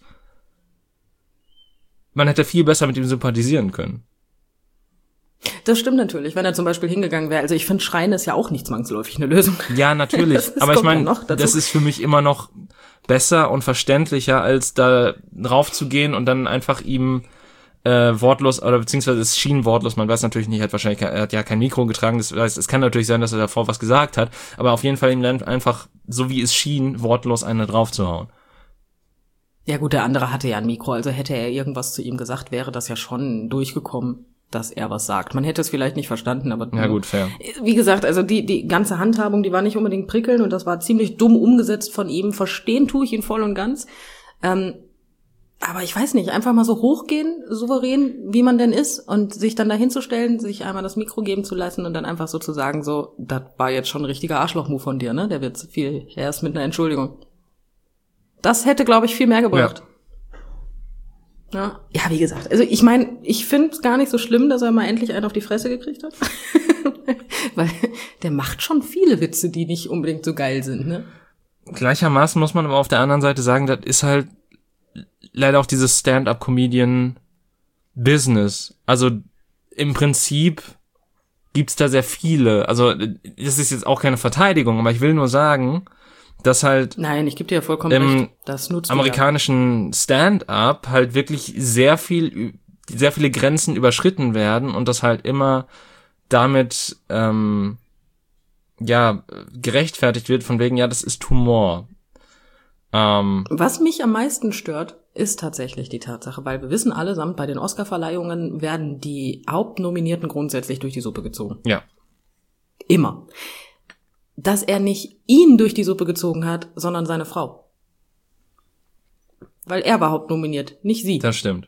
man hätte viel besser mit ihm sympathisieren können. Das stimmt natürlich, wenn er zum Beispiel hingegangen wäre. Also ich finde, Schreien ist ja auch nicht zwangsläufig eine Lösung. Ja, natürlich. Aber ich meine, das ist für mich immer noch besser und verständlicher, als da raufzugehen und dann einfach ihm äh, wortlos, oder beziehungsweise es schien wortlos, man weiß natürlich nicht, er hat wahrscheinlich, er hat ja kein Mikro getragen, das heißt, es kann natürlich sein, dass er davor was gesagt hat, aber auf jeden Fall ihm dann einfach, so wie es schien, wortlos eine draufzuhauen. Ja gut, der andere hatte ja ein Mikro, also hätte er irgendwas zu ihm gesagt, wäre das ja schon durchgekommen, dass er was sagt. Man hätte es vielleicht nicht verstanden, aber ja gut, fair. Wie gesagt, also die die ganze Handhabung, die war nicht unbedingt prickelnd und das war ziemlich dumm umgesetzt von ihm. Verstehen tue ich ihn voll und ganz. Ähm, aber ich weiß nicht, einfach mal so hochgehen, souverän, wie man denn ist und sich dann da hinzustellen, sich einmal das Mikro geben zu lassen und dann einfach so zu sagen, so, das war jetzt schon ein richtiger Arschloch-Move von dir, ne? Der wird viel erst mit einer Entschuldigung. Das hätte, glaube ich, viel mehr gebracht. Ja. Ja, ja, wie gesagt, also ich meine, ich finde es gar nicht so schlimm, dass er mal endlich einen auf die Fresse gekriegt hat. Weil der macht schon viele Witze, die nicht unbedingt so geil sind, ne? Gleichermaßen muss man aber auf der anderen Seite sagen, das ist halt leider auch dieses Stand-up-Comedian-Business. Also im Prinzip gibt's da sehr viele. Also das ist jetzt auch keine Verteidigung, aber ich will nur sagen, dass halt Nein, ich gebe dir ja vollkommen im recht. Das nutzt amerikanischen Stand-up halt wirklich sehr viel, sehr viele Grenzen überschritten werden und das halt immer damit ähm, ja gerechtfertigt wird von wegen, ja, das ist Humor. Ähm, Was mich am meisten stört, ist tatsächlich die Tatsache, weil wir wissen allesamt, bei den Oscar-Verleihungen werden die Hauptnominierten grundsätzlich durch die Suppe gezogen. Ja. Immer. Dass er nicht ihn durch die Suppe gezogen hat, sondern seine Frau. Weil er war hauptnominiert, nicht sie. Das stimmt.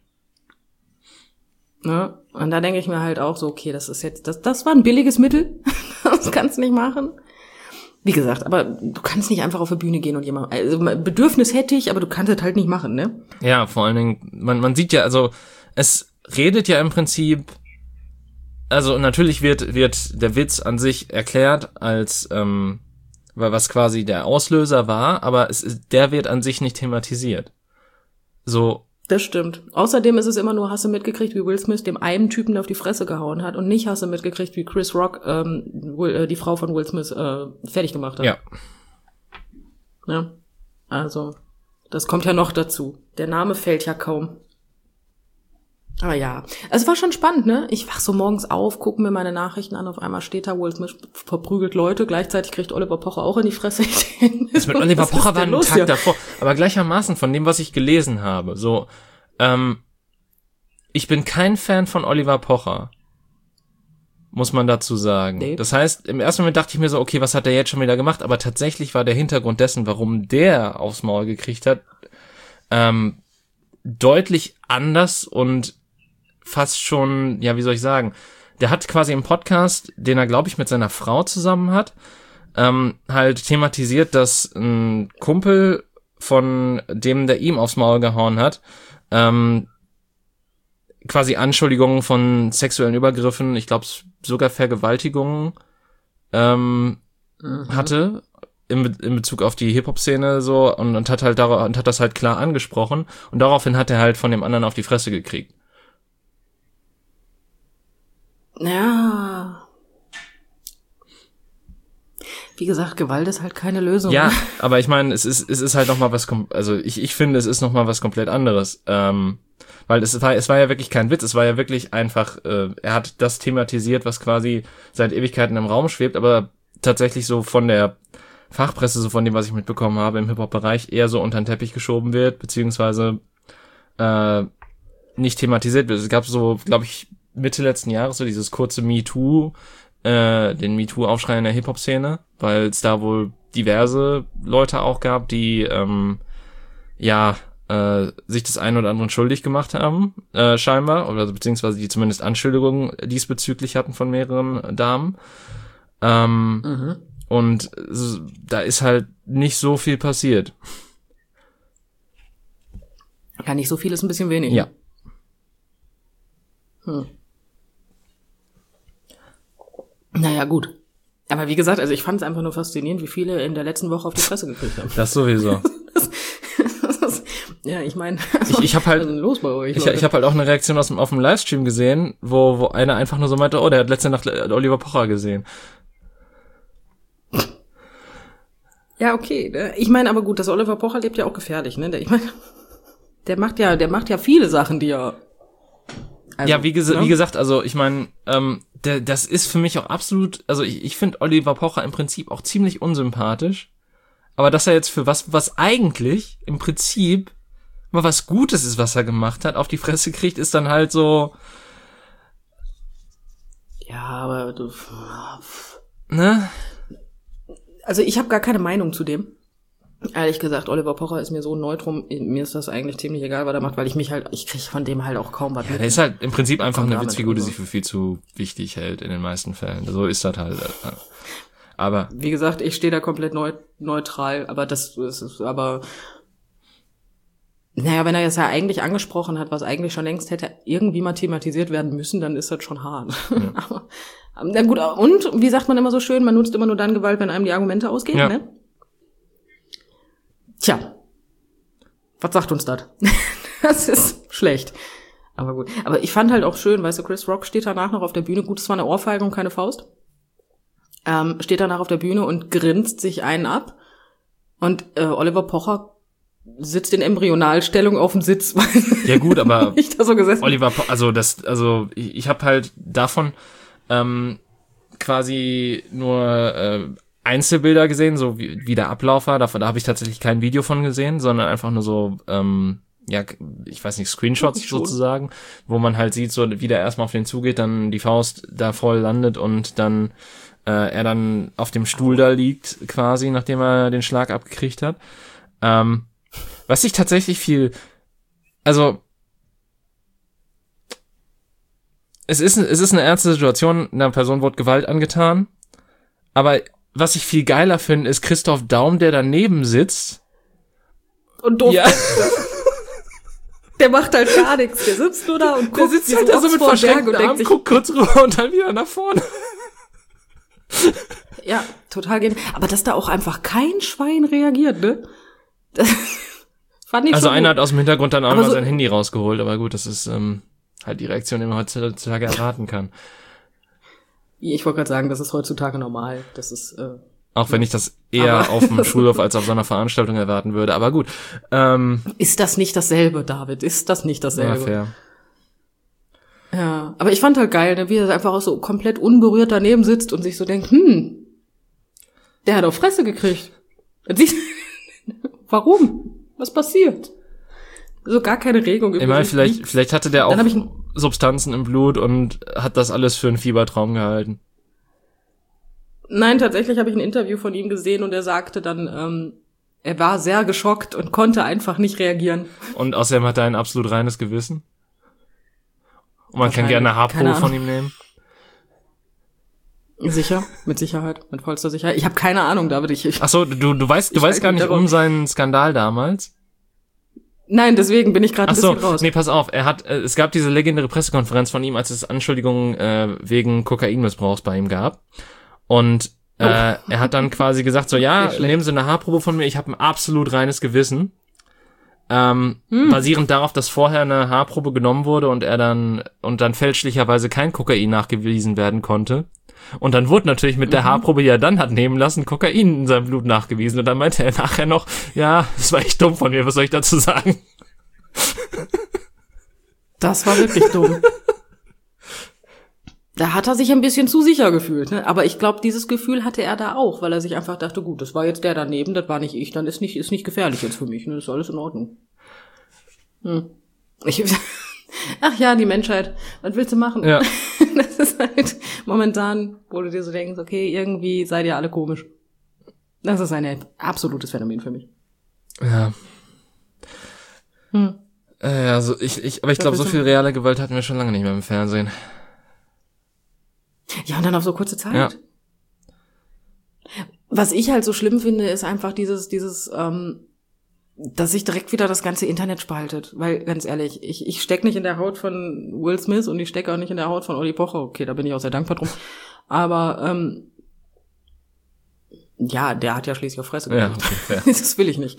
Ne? Und da denke ich mir halt auch so, okay, das ist jetzt, das, das war ein billiges Mittel. Das kannst du nicht machen. Wie gesagt, aber du kannst nicht einfach auf die Bühne gehen und jemand, also Bedürfnis hätte ich, aber du kannst es halt nicht machen, ne? Ja, vor allen Dingen, man, man sieht ja, also, es redet ja im Prinzip, also natürlich wird wird der Witz an sich erklärt als ähm, was quasi der Auslöser war, aber es ist, der wird an sich nicht thematisiert. So. Das stimmt. Außerdem ist es immer nur, hast du mitgekriegt, wie Will Smith dem einen Typen auf die Fresse gehauen hat und nicht hast du mitgekriegt, wie Chris Rock ähm, Will, äh, die Frau von Will Smith äh, fertig gemacht hat. Ja. Ja. Also, das kommt ja noch dazu. Der Name fällt ja kaum. Aber ja, es war schon spannend, ne? Ich wach so morgens auf, gucke mir meine Nachrichten an, auf einmal steht da, Will Smith verprügelt Leute, gleichzeitig kriegt Oliver Pocher auch in die Fresse. Das mit Oliver Pocher war ein Tag ja? davor, aber gleichermaßen von dem, was ich gelesen habe, so, ähm, ich bin kein Fan von Oliver Pocher, muss man dazu sagen. Nee. Das heißt, im ersten Moment dachte ich mir so, okay, was hat der jetzt schon wieder gemacht? Aber tatsächlich war der Hintergrund dessen, warum der aufs Maul gekriegt hat, ähm, deutlich anders und fast schon, ja, wie soll ich sagen, der hat quasi im Podcast, den er, glaube ich, mit seiner Frau zusammen hat, ähm, halt thematisiert, dass ein Kumpel von dem, der ihm aufs Maul gehauen hat, ähm, quasi Anschuldigungen von sexuellen Übergriffen, ich glaube sogar Vergewaltigungen ähm, mhm. hatte, in, Be- in Bezug auf die Hip-Hop-Szene so und, und hat halt dar- und hat das halt klar angesprochen und daraufhin hat er halt von dem anderen auf die Fresse gekriegt. Ja. Wie gesagt, Gewalt ist halt keine Lösung. Ja, aber ich meine, es ist es ist halt noch mal was, also ich ich finde, es ist noch mal was komplett anderes, ähm, weil es war es war ja wirklich kein Witz, es war ja wirklich einfach, äh, er hat das thematisiert, was quasi seit Ewigkeiten im Raum schwebt, aber tatsächlich so von der Fachpresse, so von dem, was ich mitbekommen habe im Hip-Hop-Bereich, eher so unter den Teppich geschoben wird, beziehungsweise äh, nicht thematisiert wird. Es gab so, glaube ich, Mitte letzten Jahres so dieses kurze MeToo, äh, den MeToo-Aufschrei in der Hip-Hop-Szene, weil es da wohl diverse Leute auch gab, die ähm, ja äh, sich das ein oder andere schuldig gemacht haben, äh, scheinbar, oder beziehungsweise die zumindest Anschuldigungen diesbezüglich hatten von mehreren Damen. Ähm, Mhm. Und da ist halt nicht so viel passiert. Ja, nicht so viel ist ein bisschen wenig. Ja. Hm. Naja, gut. Aber wie gesagt, also ich fand es einfach nur faszinierend, wie viele in der letzten Woche auf die Fresse gekriegt haben. Das sowieso. das, das, ja, ich meine, ich, ich habe halt, was ist denn los bei euch, ich, ich habe halt auch eine Reaktion aus dem, auf dem Livestream gesehen, wo, wo einer einfach nur so meinte, oh, der hat letzte Nacht Oliver Pocher gesehen. Ja, okay. Ne? Ich meine, aber gut, das Oliver Pocher lebt ja auch gefährlich, ne? Der, ich meine, der macht ja, der macht ja viele Sachen, die er. Also, ja, wie, ges- ne? wie gesagt, also ich meine, ähm, der, das ist für mich auch absolut, also ich, ich finde Oliver Pocher im Prinzip auch ziemlich unsympathisch, aber dass er jetzt für was, was eigentlich im Prinzip mal was Gutes ist, was er gemacht hat, auf die Fresse kriegt, ist dann halt so. Ja, aber du. Ne? Also ich habe gar keine Meinung zu dem. Ehrlich gesagt, Oliver Pocher ist mir so neutrum, mir ist das eigentlich ziemlich egal, was er macht, weil ich mich halt, ich kriege von dem halt auch kaum was Ja, mit. der ist halt im Prinzip einfach Kommt eine damit Witzfigur, die rüber. sich für viel zu wichtig hält in den meisten Fällen. So ist das halt. Aber Wie gesagt, ich stehe da komplett neu, neutral, aber das, das ist aber, naja, wenn er das ja eigentlich angesprochen hat, was eigentlich schon längst hätte irgendwie mal thematisiert werden müssen, dann ist das schon hart. Ja. aber, na gut, und wie sagt man immer so schön, man nutzt immer nur dann Gewalt, wenn einem die Argumente ausgehen, Ja. ne? Tja, was sagt uns das? Das ist schlecht. Aber gut. Aber ich fand halt auch schön, weißt du, Chris Rock steht danach noch auf der Bühne, gut, es war eine Ohrfeige und keine Faust, ähm, steht danach auf der Bühne und grinst sich einen ab und äh, Oliver Pocher sitzt in Embryonalstellung auf dem Sitz, weil ja gut, aber ich da so gesessen. Oliver, Po- also das, also ich, ich habe halt davon ähm, quasi nur äh, Einzelbilder gesehen, so wie, wie der Ablauf war. Davon, da habe ich tatsächlich kein Video von gesehen, sondern einfach nur so, ähm, ja, ich weiß nicht, Screenshots Schon. sozusagen, wo man halt sieht, so wie der erstmal auf den zugeht, dann die Faust da voll landet und dann äh, er dann auf dem Stuhl da liegt, quasi, nachdem er den Schlag abgekriegt hat. Ähm, was ich tatsächlich viel, also es ist, es ist eine ernste Situation, einer Person wurde Gewalt angetan, aber was ich viel geiler finde, ist Christoph Daum, der daneben sitzt. Und doof. Ja. Der macht halt gar nichts. Der sitzt nur da und guckt. Der sitzt wie halt da so mit Oxford Berg verschränkten und denkt Armen, sich, guckt kurz rüber und dann wieder nach vorne. ja, total gehen. Aber dass da auch einfach kein Schwein reagiert, ne? Das fand ich Also schon einer gut. hat aus dem Hintergrund dann auch Aber mal so- sein Handy rausgeholt, aber gut, das ist ähm, halt die Reaktion, die man heutzutage erwarten kann. Ich wollte gerade sagen, das ist heutzutage normal. Das ist, äh, Auch wenn ich das eher Aber- auf dem Schulhof als auf so einer Veranstaltung erwarten würde, aber gut. Ähm, ist das nicht dasselbe, David? Ist das nicht ja, dasselbe? fair. Ja, aber ich fand halt geil, ne, wie er einfach auch so komplett unberührt daneben sitzt und sich so denkt, hm, der hat auf Fresse gekriegt. Dann siehst warum? Was passiert? So gar keine Regung. Ich meine, vielleicht, vielleicht hatte der auch Dann hab ich ein- Substanzen im Blut und hat das alles für einen Fiebertraum gehalten. Nein, tatsächlich habe ich ein Interview von ihm gesehen und er sagte dann, ähm, er war sehr geschockt und konnte einfach nicht reagieren. Und außerdem hat er ein absolut reines Gewissen. Und man kann Wahrscheinlich. gerne Keine Haarprobe Ahnung. von ihm nehmen. Sicher, mit Sicherheit, mit vollster Sicherheit. Ich habe keine Ahnung, David. Ich, ich, Ach so, du, du weißt, du Ich weißt weiß gar nicht nicht darum. um seinen Skandal damals? nein, deswegen bin ich gerade Ach ein so, bisschen raus. nee, pass auf, er hat, äh, es gab diese legendäre Pressekonferenz von ihm, als es Anschuldigungen äh, wegen Kokainmissbrauchs bei ihm gab. Und äh, er hat dann quasi gesagt, so, ja, Nicht schlecht. nehmen Sie eine Haarprobe von mir, ich habe ein absolut reines Gewissen. Ähm, Hm. basierend darauf, dass vorher eine Haarprobe genommen wurde und er dann, und dann fälschlicherweise kein Kokain nachgewiesen werden konnte, Und dann wurde natürlich mit der Haarprobe, die er dann hat nehmen lassen, Kokain in seinem Blut nachgewiesen. Und dann meinte er nachher noch, ja, das war echt dumm von mir, was soll ich dazu sagen? Das war wirklich dumm. Da hat er sich ein bisschen zu sicher gefühlt, ne? Aber ich glaube, dieses Gefühl hatte er da auch, weil er sich einfach dachte, gut, das war jetzt der daneben, das war nicht ich, dann ist nicht ist nicht gefährlich jetzt für mich, ne? Das ist alles in Ordnung. Hm. Ich, ach ja, die Menschheit, was willst du machen? Ja. Das ist halt momentan, wo du dir so denkst, okay, irgendwie seid ihr alle komisch. Das ist ein absolutes Phänomen für mich. Ja. Hm. Äh, also ich, ich, aber ich glaube, so viel reale Gewalt hatten wir schon lange nicht mehr im Fernsehen. Ja, und dann auf so kurze Zeit. Ja. Was ich halt so schlimm finde, ist einfach dieses, dieses, ähm, dass sich direkt wieder das ganze Internet spaltet. Weil, ganz ehrlich, ich, ich stecke nicht in der Haut von Will Smith und ich stecke auch nicht in der Haut von Olli Pocher. Okay, da bin ich auch sehr dankbar drum. Aber, ähm, ja, der hat ja schließlich auf Fresse Ja, gekriegt. okay, fair. Das will ich nicht.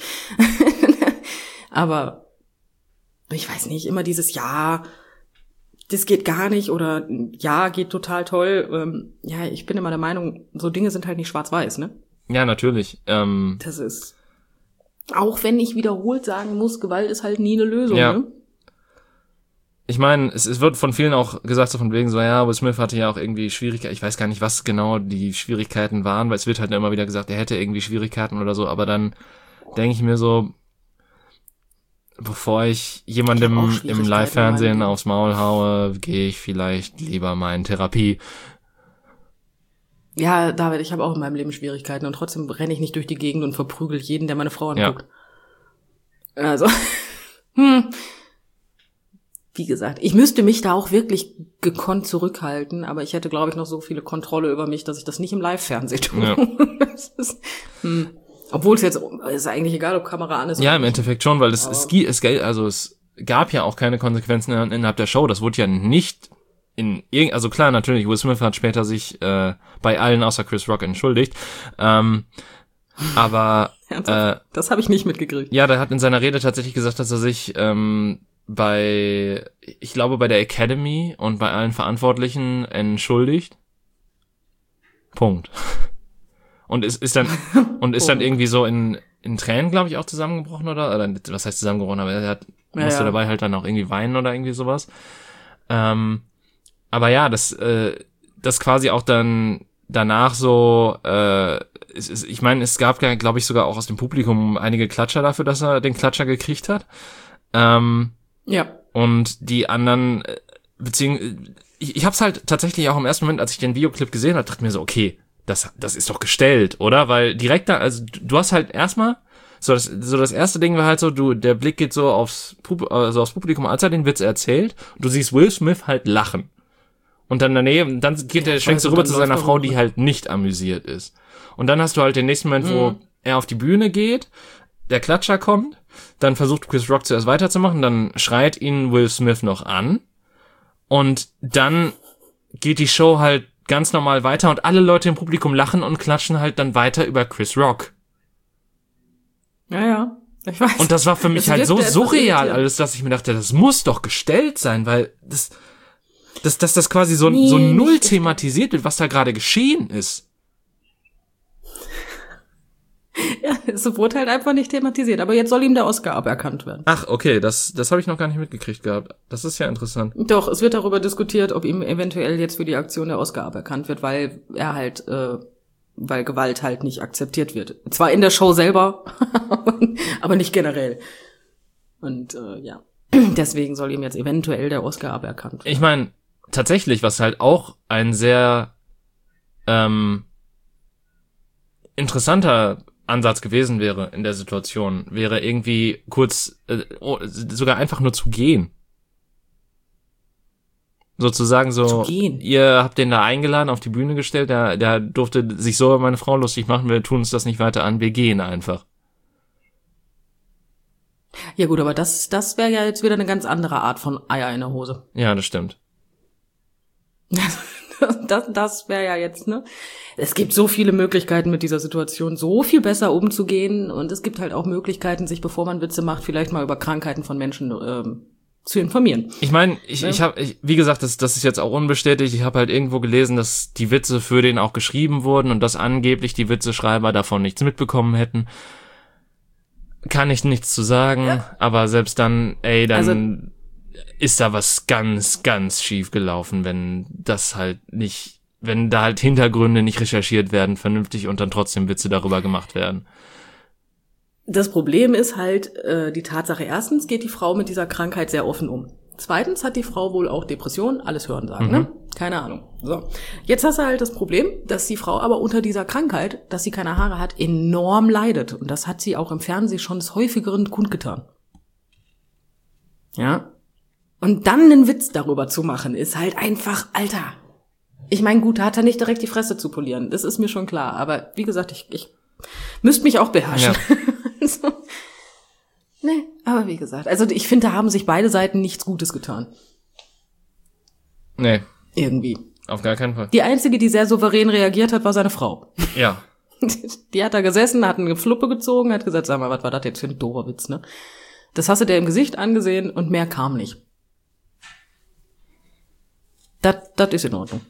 Aber, ich weiß nicht, immer dieses Ja, das geht gar nicht oder ja, geht total toll. Ähm, ja, ich bin immer der Meinung, so Dinge sind halt nicht schwarz-weiß, ne? Ja, natürlich. Ähm, Das ist, auch wenn ich wiederholt sagen muss, Gewalt ist halt nie eine Lösung, Ja. ne? ich meine, es, es wird von vielen auch gesagt, so von wegen so, ja, Will Smith hatte ja auch irgendwie Schwierigkeiten. Ich weiß gar nicht, was genau die Schwierigkeiten waren, weil es wird halt immer wieder gesagt, er hätte irgendwie Schwierigkeiten oder so. Aber dann denke ich mir so, bevor ich jemandem Ich hab auch im Schwierigkeiten Live-Fernsehen in meinem aufs Maul haue, gehe ich vielleicht lieber mal in Therapie. Ja, David, ich habe auch in meinem Leben Schwierigkeiten und trotzdem renne ich nicht durch die Gegend und verprügel jeden, der meine Frau anguckt. Ja. Also, hm. Wie gesagt, ich müsste mich da auch wirklich gekonnt zurückhalten, aber ich hätte, glaube ich, noch so viele Kontrolle über mich, dass ich das nicht im Live-Fernsehen tue. Ja. Das ist, hm. Obwohl es jetzt, ist eigentlich egal, ob Kamera an ist Ja, oder im nicht. Endeffekt schon, weil es, Aber- es, gi- es, gel- also es gab ja auch keine Konsequenzen in- innerhalb der Show. Das wurde ja nicht in irgend, also klar, natürlich, Will Smith hat später sich äh, bei allen außer Chris Rock entschuldigt. Ähm, aber Ernsthaft? äh, Das habe ich nicht mitgekriegt. ja, der hat in seiner Rede tatsächlich gesagt, dass er sich ähm, bei, ich glaube, bei der Academy und bei allen Verantwortlichen entschuldigt. Punkt. Und ist, ist dann und ist dann Punkt. irgendwie so in in Tränen, glaube ich, auch zusammengebrochen oder oder was heißt zusammengebrochen, aber er hat, Ja, musste ja. dabei halt dann auch irgendwie weinen oder irgendwie sowas. Ähm, aber ja, das äh, das quasi auch dann danach so, äh, es, es, ich meine, es gab, glaube ich, sogar auch aus dem Publikum einige Klatscher dafür, dass er den Klatscher gekriegt hat. Ähm, Ja. und die anderen, äh, beziehungsweise, ich, ich hab's halt tatsächlich auch im ersten Moment, als ich den Videoclip gesehen habe, dachte mir so, okay, das, das ist doch gestellt, oder? Weil direkt da, also du hast halt erstmal, so das, so das erste Ding war halt so, du, der Blick geht so aufs, Pub, also aufs Publikum, als er den Witz erzählt, und du siehst Will Smith halt lachen. Und dann daneben, dann geht der, Ja, schwenkst du weiß, rüber und zu dann seiner läuft er Frau, rum. die halt nicht amüsiert ist. Und dann hast du halt den nächsten Moment, wo Mhm. er auf die Bühne geht, der Klatscher kommt, dann versucht Chris Rock zuerst weiterzumachen, dann schreit ihn Will Smith noch an und dann geht die Show halt ganz normal weiter und alle Leute im Publikum lachen und klatschen halt dann weiter über Chris Rock. Ja, ja. Ich weiß. Und das war für mich Es halt so wirkte etwas surreal irritierend. alles, dass ich mir dachte, das muss doch gestellt sein, weil das, dass, dass das quasi so, Nee, so nicht null gestellt. thematisiert wird, was da gerade geschehen ist. Ja, es wurde halt einfach nicht thematisiert. Aber jetzt soll ihm der Oscar aberkannt werden. Ach, okay, das, das habe ich noch gar nicht mitgekriegt gehabt. Das ist ja interessant. Doch, es wird darüber diskutiert, ob ihm eventuell jetzt für die Aktion der Oscar aberkannt wird, weil er halt, äh, weil Gewalt halt nicht akzeptiert wird. Zwar in der Show selber, aber nicht generell. Und äh, ja, deswegen soll ihm jetzt eventuell der Oscar aberkannt werden. Ich meine, tatsächlich, was halt auch ein sehr ähm, interessanter Ansatz gewesen wäre in der Situation, wäre irgendwie kurz, äh, oh, sogar einfach nur zu gehen. Sozusagen so, Zu gehen? ihr habt den da eingeladen, auf die Bühne gestellt, der, der durfte sich so über meine Frau lustig machen, wir tun uns das nicht weiter an, wir gehen einfach. Ja gut, aber das, das wäre ja jetzt wieder eine ganz andere Art von Eier in der Hose. Ja, das stimmt. Das, das wäre ja jetzt, ne? Es gibt so viele Möglichkeiten mit dieser Situation so viel besser umzugehen und es gibt halt auch Möglichkeiten, sich bevor man Witze macht, vielleicht mal über Krankheiten von Menschen ähm, zu informieren. Ich meine, ich, ja. ich habe, wie gesagt, das, das ist jetzt auch unbestätigt. Ich habe halt irgendwo gelesen, dass die Witze für den auch geschrieben wurden und dass angeblich die Witzeschreiber davon nichts mitbekommen hätten. Kann ich nichts zu sagen, ja. aber selbst dann, ey, dann also, ist da was ganz, ganz schief gelaufen, wenn das halt nicht, wenn da halt Hintergründe nicht recherchiert werden, vernünftig und dann trotzdem Witze darüber gemacht werden. Das Problem ist halt äh, die Tatsache, erstens geht die Frau mit dieser Krankheit sehr offen um. Zweitens hat die Frau wohl auch Depressionen, alles hören sagen, mhm. ne? Keine Ahnung. So, jetzt hast du halt das Problem, dass die Frau aber unter dieser Krankheit, dass sie keine Haare hat, enorm leidet. Und das hat sie auch im Fernsehen schon des häufigeren kundgetan. Ja? Und dann einen Witz darüber zu machen, ist halt einfach, Alter. Ich meine, gut, da hat er nicht direkt die Fresse zu polieren, das ist mir schon klar. Aber wie gesagt, ich, ich müsste mich auch beherrschen. Ja. So. Nee, aber wie gesagt, also ich finde, da haben sich beide Seiten nichts Gutes getan. Nee. Irgendwie. Auf gar keinen Fall. Die einzige, die sehr souverän reagiert hat, war seine Frau. Ja. Die hat da gesessen, hat eine Fluppe gezogen, hat gesagt, sag mal, was war das jetzt für ein doofer Witz, ne? Das hast du dir im Gesicht angesehen und mehr kam nicht. Das, das ist in Ordnung.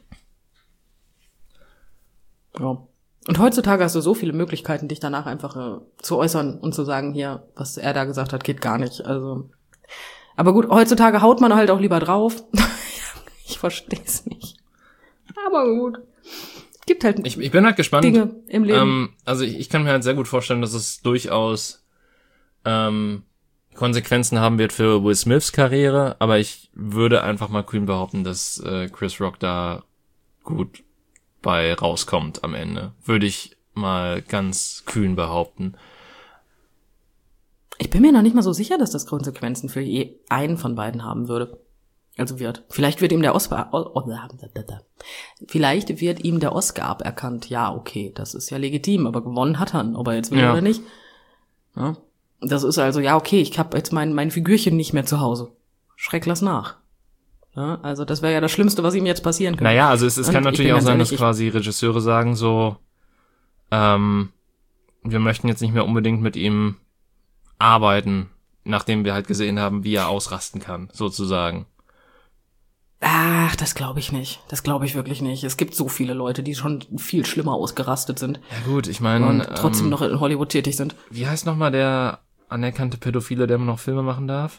Ja. Und heutzutage hast du so viele Möglichkeiten, dich danach einfach äh, zu äußern und zu sagen, hier, was er da gesagt hat, geht gar nicht. Also, aber gut, heutzutage haut man halt auch lieber drauf. Ich verstehe es nicht. Aber gut. Gibt halt ich, ich bin halt gespannt. Dinge im Leben. Ähm, also ich, ich kann mir halt sehr gut vorstellen, dass es durchaus ähm, Konsequenzen haben wird für Will Smiths Karriere. Aber ich würde einfach mal kühn behaupten, dass äh, Chris Rock da gut bei rauskommt am Ende. Würde ich mal ganz kühn behaupten. Ich bin mir noch nicht mal so sicher, dass das Konsequenzen für je einen von beiden haben würde. Also wird. Vielleicht wird ihm der Oscar, vielleicht wird ihm der Oscar aberkannt. Ja, okay, das ist ja legitim, aber gewonnen hat er, ob er jetzt will ja. oder nicht. Ja. Das ist also, ja, okay, ich habe jetzt mein, mein Figürchen nicht mehr zu Hause. Schreck lass nach. Ja, also das wäre ja das Schlimmste, was ihm jetzt passieren könnte. Naja, also es, es kann natürlich auch sein, dass quasi Regisseure sagen so, ähm, wir möchten jetzt nicht mehr unbedingt mit ihm arbeiten, nachdem wir halt gesehen haben, wie er ausrasten kann, sozusagen. Ach, das glaube ich nicht. Das glaube ich wirklich nicht. Es gibt so viele Leute, die schon viel schlimmer ausgerastet sind. Ja gut, ich meine... Und trotzdem ähm, noch in Hollywood tätig sind. Wie heißt nochmal der anerkannte Pädophile, der immer noch Filme machen darf?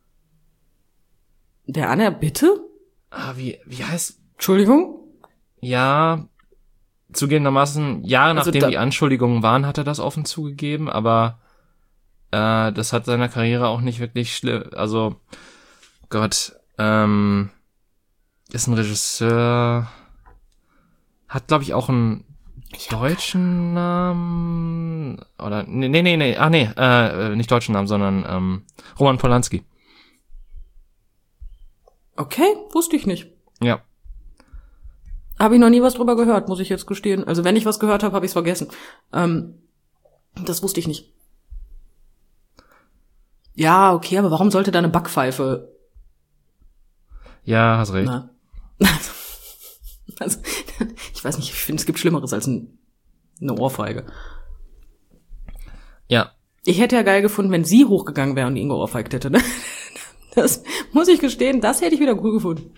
Der Anna, bitte? Ah, wie, wie heißt... Entschuldigung? Ja, zugegebenermaßen, Jahre also nachdem da, die Anschuldigungen waren, hat er das offen zugegeben, aber äh, das hat seiner Karriere auch nicht wirklich schlimm... Also, Gott, ähm... ist ein Regisseur, hat, glaube ich, auch einen deutschen Namen, oder, nee, nee, nee, nee, ah, nee, äh, nicht deutschen Namen, sondern, ähm, Roman Polanski. Okay, wusste ich nicht. Ja. Habe ich noch nie was drüber gehört, muss ich jetzt gestehen. Also, wenn ich was gehört habe, habe ich es vergessen. Ähm, das wusste ich nicht. Ja, okay, aber warum sollte da eine Backpfeife... Ja, hast recht. Na. Also, ich weiß nicht, ich finde, es gibt Schlimmeres als ein, eine Ohrfeige. Ja. Ich hätte ja geil gefunden, wenn sie hochgegangen wäre und ihn geohrfeigt hätte. Ne? Das muss ich gestehen, das hätte ich wieder cool gefunden.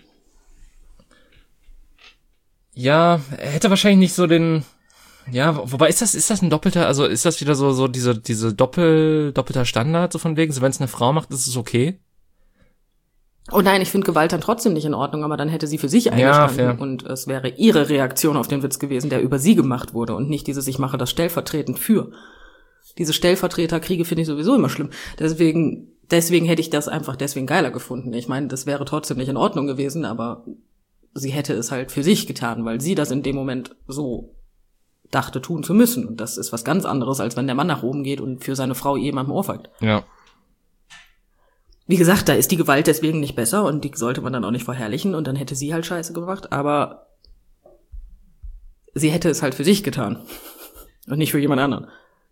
Ja, er hätte wahrscheinlich nicht so den... Ja, wobei, ist das ist das ein doppelter, also ist das wieder so so diese diese Doppel doppelter Standard, so von wegen, so wenn es eine Frau macht, ist es okay? Oh nein, ich finde Gewalt dann trotzdem nicht in Ordnung, aber dann hätte sie für sich eingestanden ja, und es wäre ihre Reaktion auf den Witz gewesen, der über sie gemacht wurde und nicht dieses, ich mache das stellvertretend für. Diese Stellvertreterkriege finde ich sowieso immer schlimm. Deswegen, deswegen hätte ich das einfach deswegen geiler gefunden. Ich meine, das wäre trotzdem nicht in Ordnung gewesen, aber sie hätte es halt für sich getan, weil sie das in dem Moment so dachte tun zu müssen. Und das ist was ganz anderes, als wenn der Mann nach oben geht und für seine Frau jemandem ohrfeigt. Ja. Wie gesagt, da ist die Gewalt deswegen nicht besser und die sollte man dann auch nicht verherrlichen und dann hätte sie halt Scheiße gemacht, aber sie hätte es halt für sich getan und nicht für jemand anderen.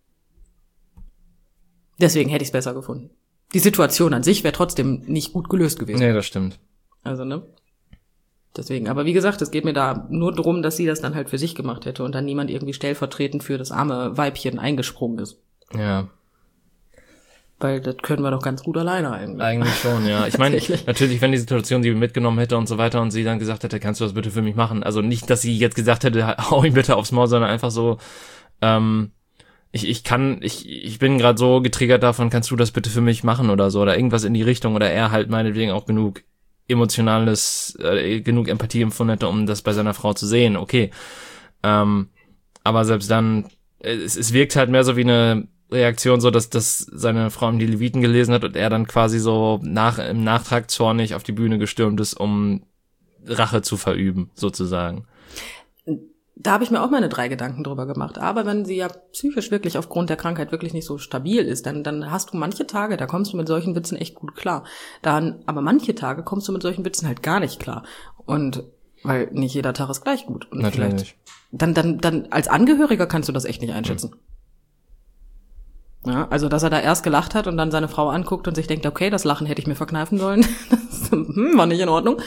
Deswegen hätte ich es besser gefunden. Die Situation an sich wäre trotzdem nicht gut gelöst gewesen. Nee, das stimmt. Also, ne? Deswegen, aber wie gesagt, es geht mir da nur darum, dass sie das dann halt für sich gemacht hätte und dann niemand irgendwie stellvertretend für das arme Weibchen eingesprungen ist. Ja. Weil das können wir doch ganz gut alleine eigentlich. Eigentlich schon, ja. Ich meine, natürlich, wenn die Situation sie mitgenommen hätte und so weiter und sie dann gesagt hätte, kannst du das bitte für mich machen? Also nicht, dass sie jetzt gesagt hätte, hau ihn bitte aufs Maul, sondern einfach so, ähm, ich ich kann, ich ich bin gerade so getriggert davon, kannst du das bitte für mich machen oder so, oder irgendwas in die Richtung, oder er halt meinetwegen auch genug emotionales, äh, genug Empathie empfunden hätte, um das bei seiner Frau zu sehen, okay. Ähm, aber selbst dann, es, es wirkt halt mehr so wie eine Reaktion, so dass, dass seine Frau ihm die Leviten gelesen hat und er dann quasi so nach im Nachtrag zornig auf die Bühne gestürmt ist, um Rache zu verüben, sozusagen. Da habe ich mir auch meine drei Gedanken drüber gemacht. Aber wenn sie ja psychisch wirklich aufgrund der Krankheit wirklich nicht so stabil ist, dann, dann hast du manche Tage, da kommst du mit solchen Witzen echt gut klar. Dann, aber manche Tage kommst du mit solchen Witzen halt gar nicht klar. Und weil nicht jeder Tag ist gleich gut. Und natürlich. Dann, dann, dann als Angehöriger kannst du das echt nicht einschätzen. Mhm. Ja, also dass er da erst gelacht hat und dann seine Frau anguckt und sich denkt, okay, das Lachen hätte ich mir verkneifen sollen. Das hm, war nicht in Ordnung.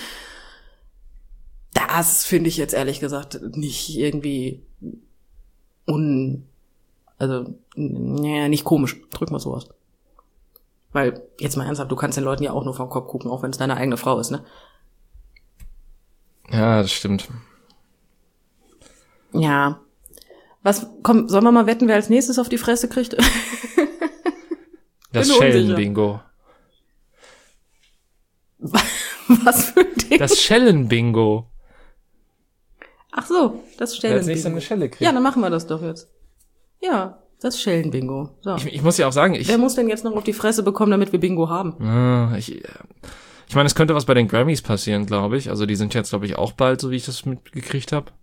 Das finde ich jetzt ehrlich gesagt nicht irgendwie un, also, nee, nicht komisch. Drück mal so aus. Weil, jetzt mal ernsthaft, du kannst den Leuten ja auch nur vom Kopf gucken, auch wenn es deine eigene Frau ist, ne? Ja, das stimmt. Ja. Was, komm, sollen wir mal wetten, wer als nächstes auf die Fresse kriegt? Das Schellen-Bingo. Was für ein Ding? Das Schellen-Bingo. Ach so, das Schellen-Bingo. Wer als nächstes eine Schelle kriegt. Ja, dann machen wir das doch jetzt. Ja, das Schellen-Bingo. So. Ich, ich muss ja auch sagen, ich... Wer muss denn jetzt noch auf die Fresse bekommen, damit wir Bingo haben? Ah, ich, ich meine, es könnte was bei den Grammys passieren, glaube ich. Also die sind jetzt, glaube ich, auch bald, so wie ich das mitgekriegt habe.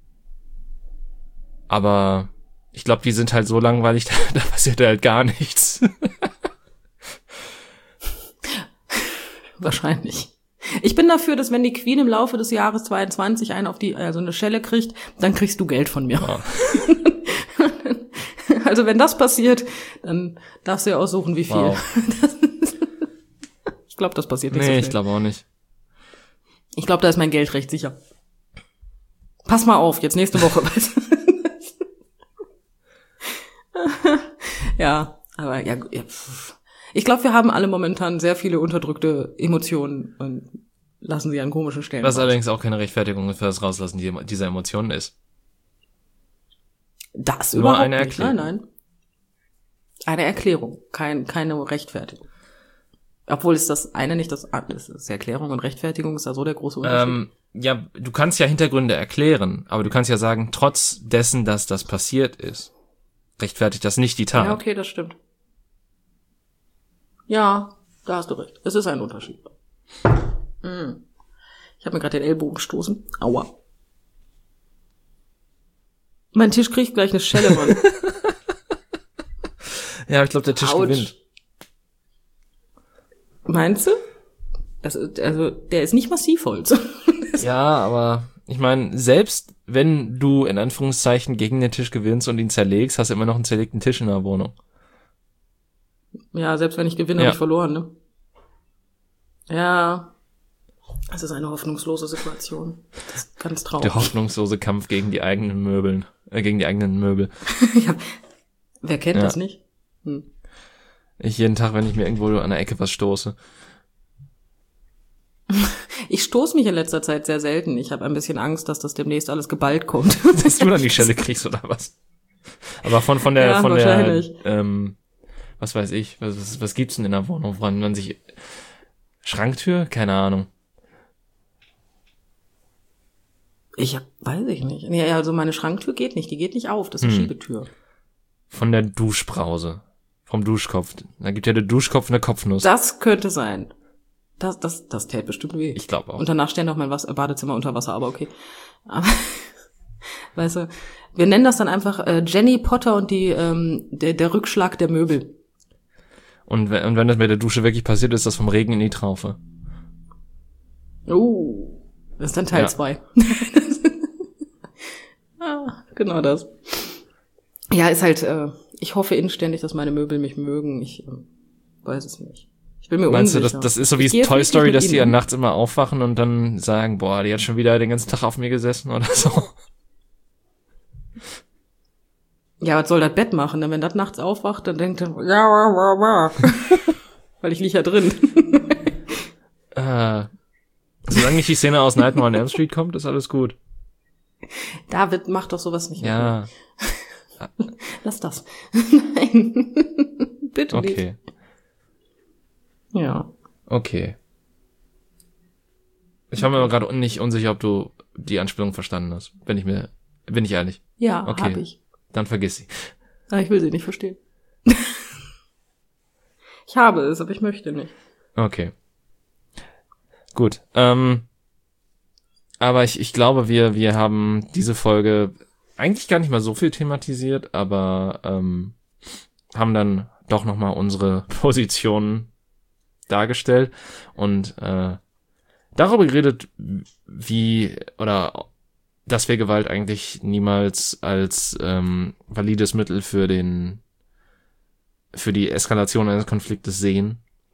Aber ich glaube, die sind halt so langweilig, da, da passiert halt gar nichts. Wahrscheinlich. Ich bin dafür, dass wenn die Queen im Laufe des Jahres zweiundzwanzig einen auf die, also eine Schelle kriegt, dann kriegst du Geld von mir. Ja. Also wenn das passiert, dann darfst du ja aussuchen, wie viel. Wow. Ich glaube, das passiert nicht nee, so viel. Nee, ich glaube auch nicht. Ich glaube, da ist mein Geld recht sicher. Pass mal auf, jetzt nächste Woche. Ja, aber ja, ja ich glaube, wir haben alle momentan sehr viele unterdrückte Emotionen und lassen sie an komischen Stellen. Was raus. Allerdings auch keine Rechtfertigung für das Rauslassen dieser Emotionen ist. Das Nur überhaupt eine nicht. Erklärung. Nein, nein. Eine Erklärung, kein, keine Rechtfertigung. Obwohl ist das eine nicht das, das ist Erklärung und Rechtfertigung ist da so der große Unterschied. Ähm, ja, du kannst ja Hintergründe erklären, aber du kannst ja sagen, trotz dessen, dass das passiert ist, rechtfertigt das nicht die Tat. Ja, okay, das stimmt. Ja, da hast du recht. Es ist ein Unterschied. Hm. Ich habe mir gerade den Ellbogen gestoßen. Aua. Mein Tisch kriegt gleich eine Schelle, Mann. Ja, ich glaube, der Tisch Autsch. gewinnt. Meinst du? Das ist, also, der ist nicht Massivholz. Ja, aber ich meine, selbst wenn du in Anführungszeichen gegen den Tisch gewinnst und ihn zerlegst, hast du immer noch einen zerlegten Tisch in der Wohnung. Ja, selbst wenn ich gewinne, ja. habe ich verloren, ne? Ja. Das ist eine hoffnungslose Situation. Das ist ganz traurig. Der hoffnungslose Kampf gegen die eigenen Möbeln, äh, gegen die eigenen Möbel. Ja. Wer kennt ja. das nicht? Hm. Ich jeden Tag, wenn ich mir irgendwo an der Ecke was stoße. Ich stoße mich in letzter Zeit sehr selten. Ich habe ein bisschen Angst, dass das demnächst alles geballt kommt. Dass du dann die Schelle kriegst oder was? Aber von von der ja, von der ähm, was weiß ich, was, was was gibt's denn in der Wohnung, woran man sich Schranktür? Keine Ahnung. Ich hab, weiß ich nicht. Nee, also meine Schranktür geht nicht, die geht nicht auf, das ist eine hm. Schiebetür. Von der Duschbrause, vom Duschkopf. Da gibt ja der Duschkopf eine Kopfnuss. Das könnte sein. Das das das täte bestimmt weh. Ich glaube auch. Und danach steht noch mein Wasser, Badezimmer unter Wasser, aber okay. Aber, weißt du, wir nennen das dann einfach äh, Jenny Potter und die ähm, der der Rückschlag der Möbel. Und wenn, und wenn das mit der Dusche wirklich passiert, ist das vom Regen in die Traufe. Oh, das ist dann Teil zwei. Ja. Ah, genau das. Ja, ist halt, äh, ich hoffe inständig, dass meine Möbel mich mögen. Ich äh, weiß es nicht. Ich bin mir Meinst unsicher. du, das, das ist so wie Toy Story, dass die ja nachts immer aufwachen und dann sagen, boah, die hat schon wieder den ganzen Tag auf mir gesessen oder so? Ja, was soll das Bett machen? Wenn das nachts aufwacht, dann denkt er, ja, ja, ja, ja. weil ich liege ja drin. äh, solange nicht die Szene aus Nightmare on Elm Street kommt, ist alles gut. David, mach doch sowas nicht. Ja. Lass das. Nein. Bitte nicht. Okay. Ja. Okay. Ich war mir aber gerade nicht unsicher, ob du die Anspielung verstanden hast. Bin ich mir, bin ich ehrlich. Ja, okay. hab ich. Dann vergiss sie. Aber ich will sie nicht verstehen. Ich habe es, aber ich möchte nicht. Okay. Gut. Ähm, aber ich, ich glaube, wir, wir haben diese Folge eigentlich gar nicht mal so viel thematisiert, aber ähm, haben dann doch nochmal unsere Positionen dargestellt und äh, darüber geredet, wie oder dass wir Gewalt eigentlich niemals als ähm, valides Mittel für den für die Eskalation eines Konfliktes sehen.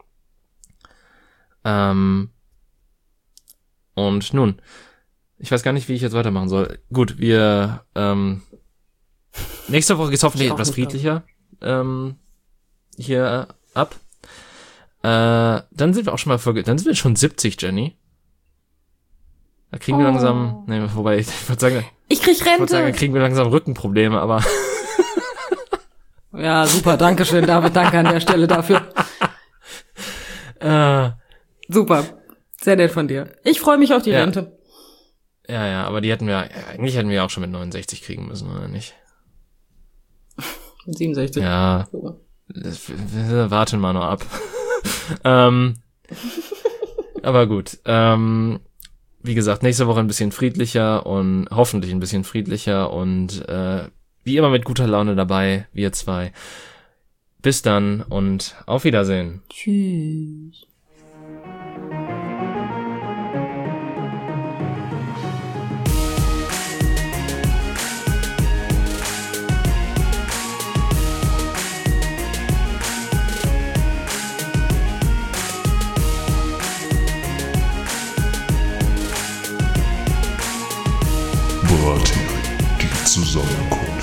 Ähm, und nun, ich weiß gar nicht, wie ich jetzt weitermachen soll. Gut, wir ähm, nächste Woche geht's hoffentlich etwas friedlicher ähm, hier ab. Äh, dann sind wir auch schon mal Folge, dann sind wir schon siebzig, Jenny. Da kriegen wir oh. langsam, ne, wobei ich, ich würde sagen, ich krieg Rente. Ich würde sagen, da kriegen wir langsam Rückenprobleme, aber ja, super, danke schön, David, danke an der Stelle dafür. äh, super, sehr nett von dir. Ich freue mich auf die ja. Rente. Ja, ja, aber die hätten wir, eigentlich hätten wir auch schon mit neunundsechzig kriegen müssen, oder nicht? Mit siebenundsechzig. Ja, so. das, wir warten mal noch ab. ähm, aber gut, ähm, wie gesagt, nächste Woche ein bisschen friedlicher und hoffentlich ein bisschen friedlicher und äh, wie immer mit guter Laune dabei, wir zwei. Bis dann und auf Wiedersehen. Tschüss. Brathering, die Zusammenkunft.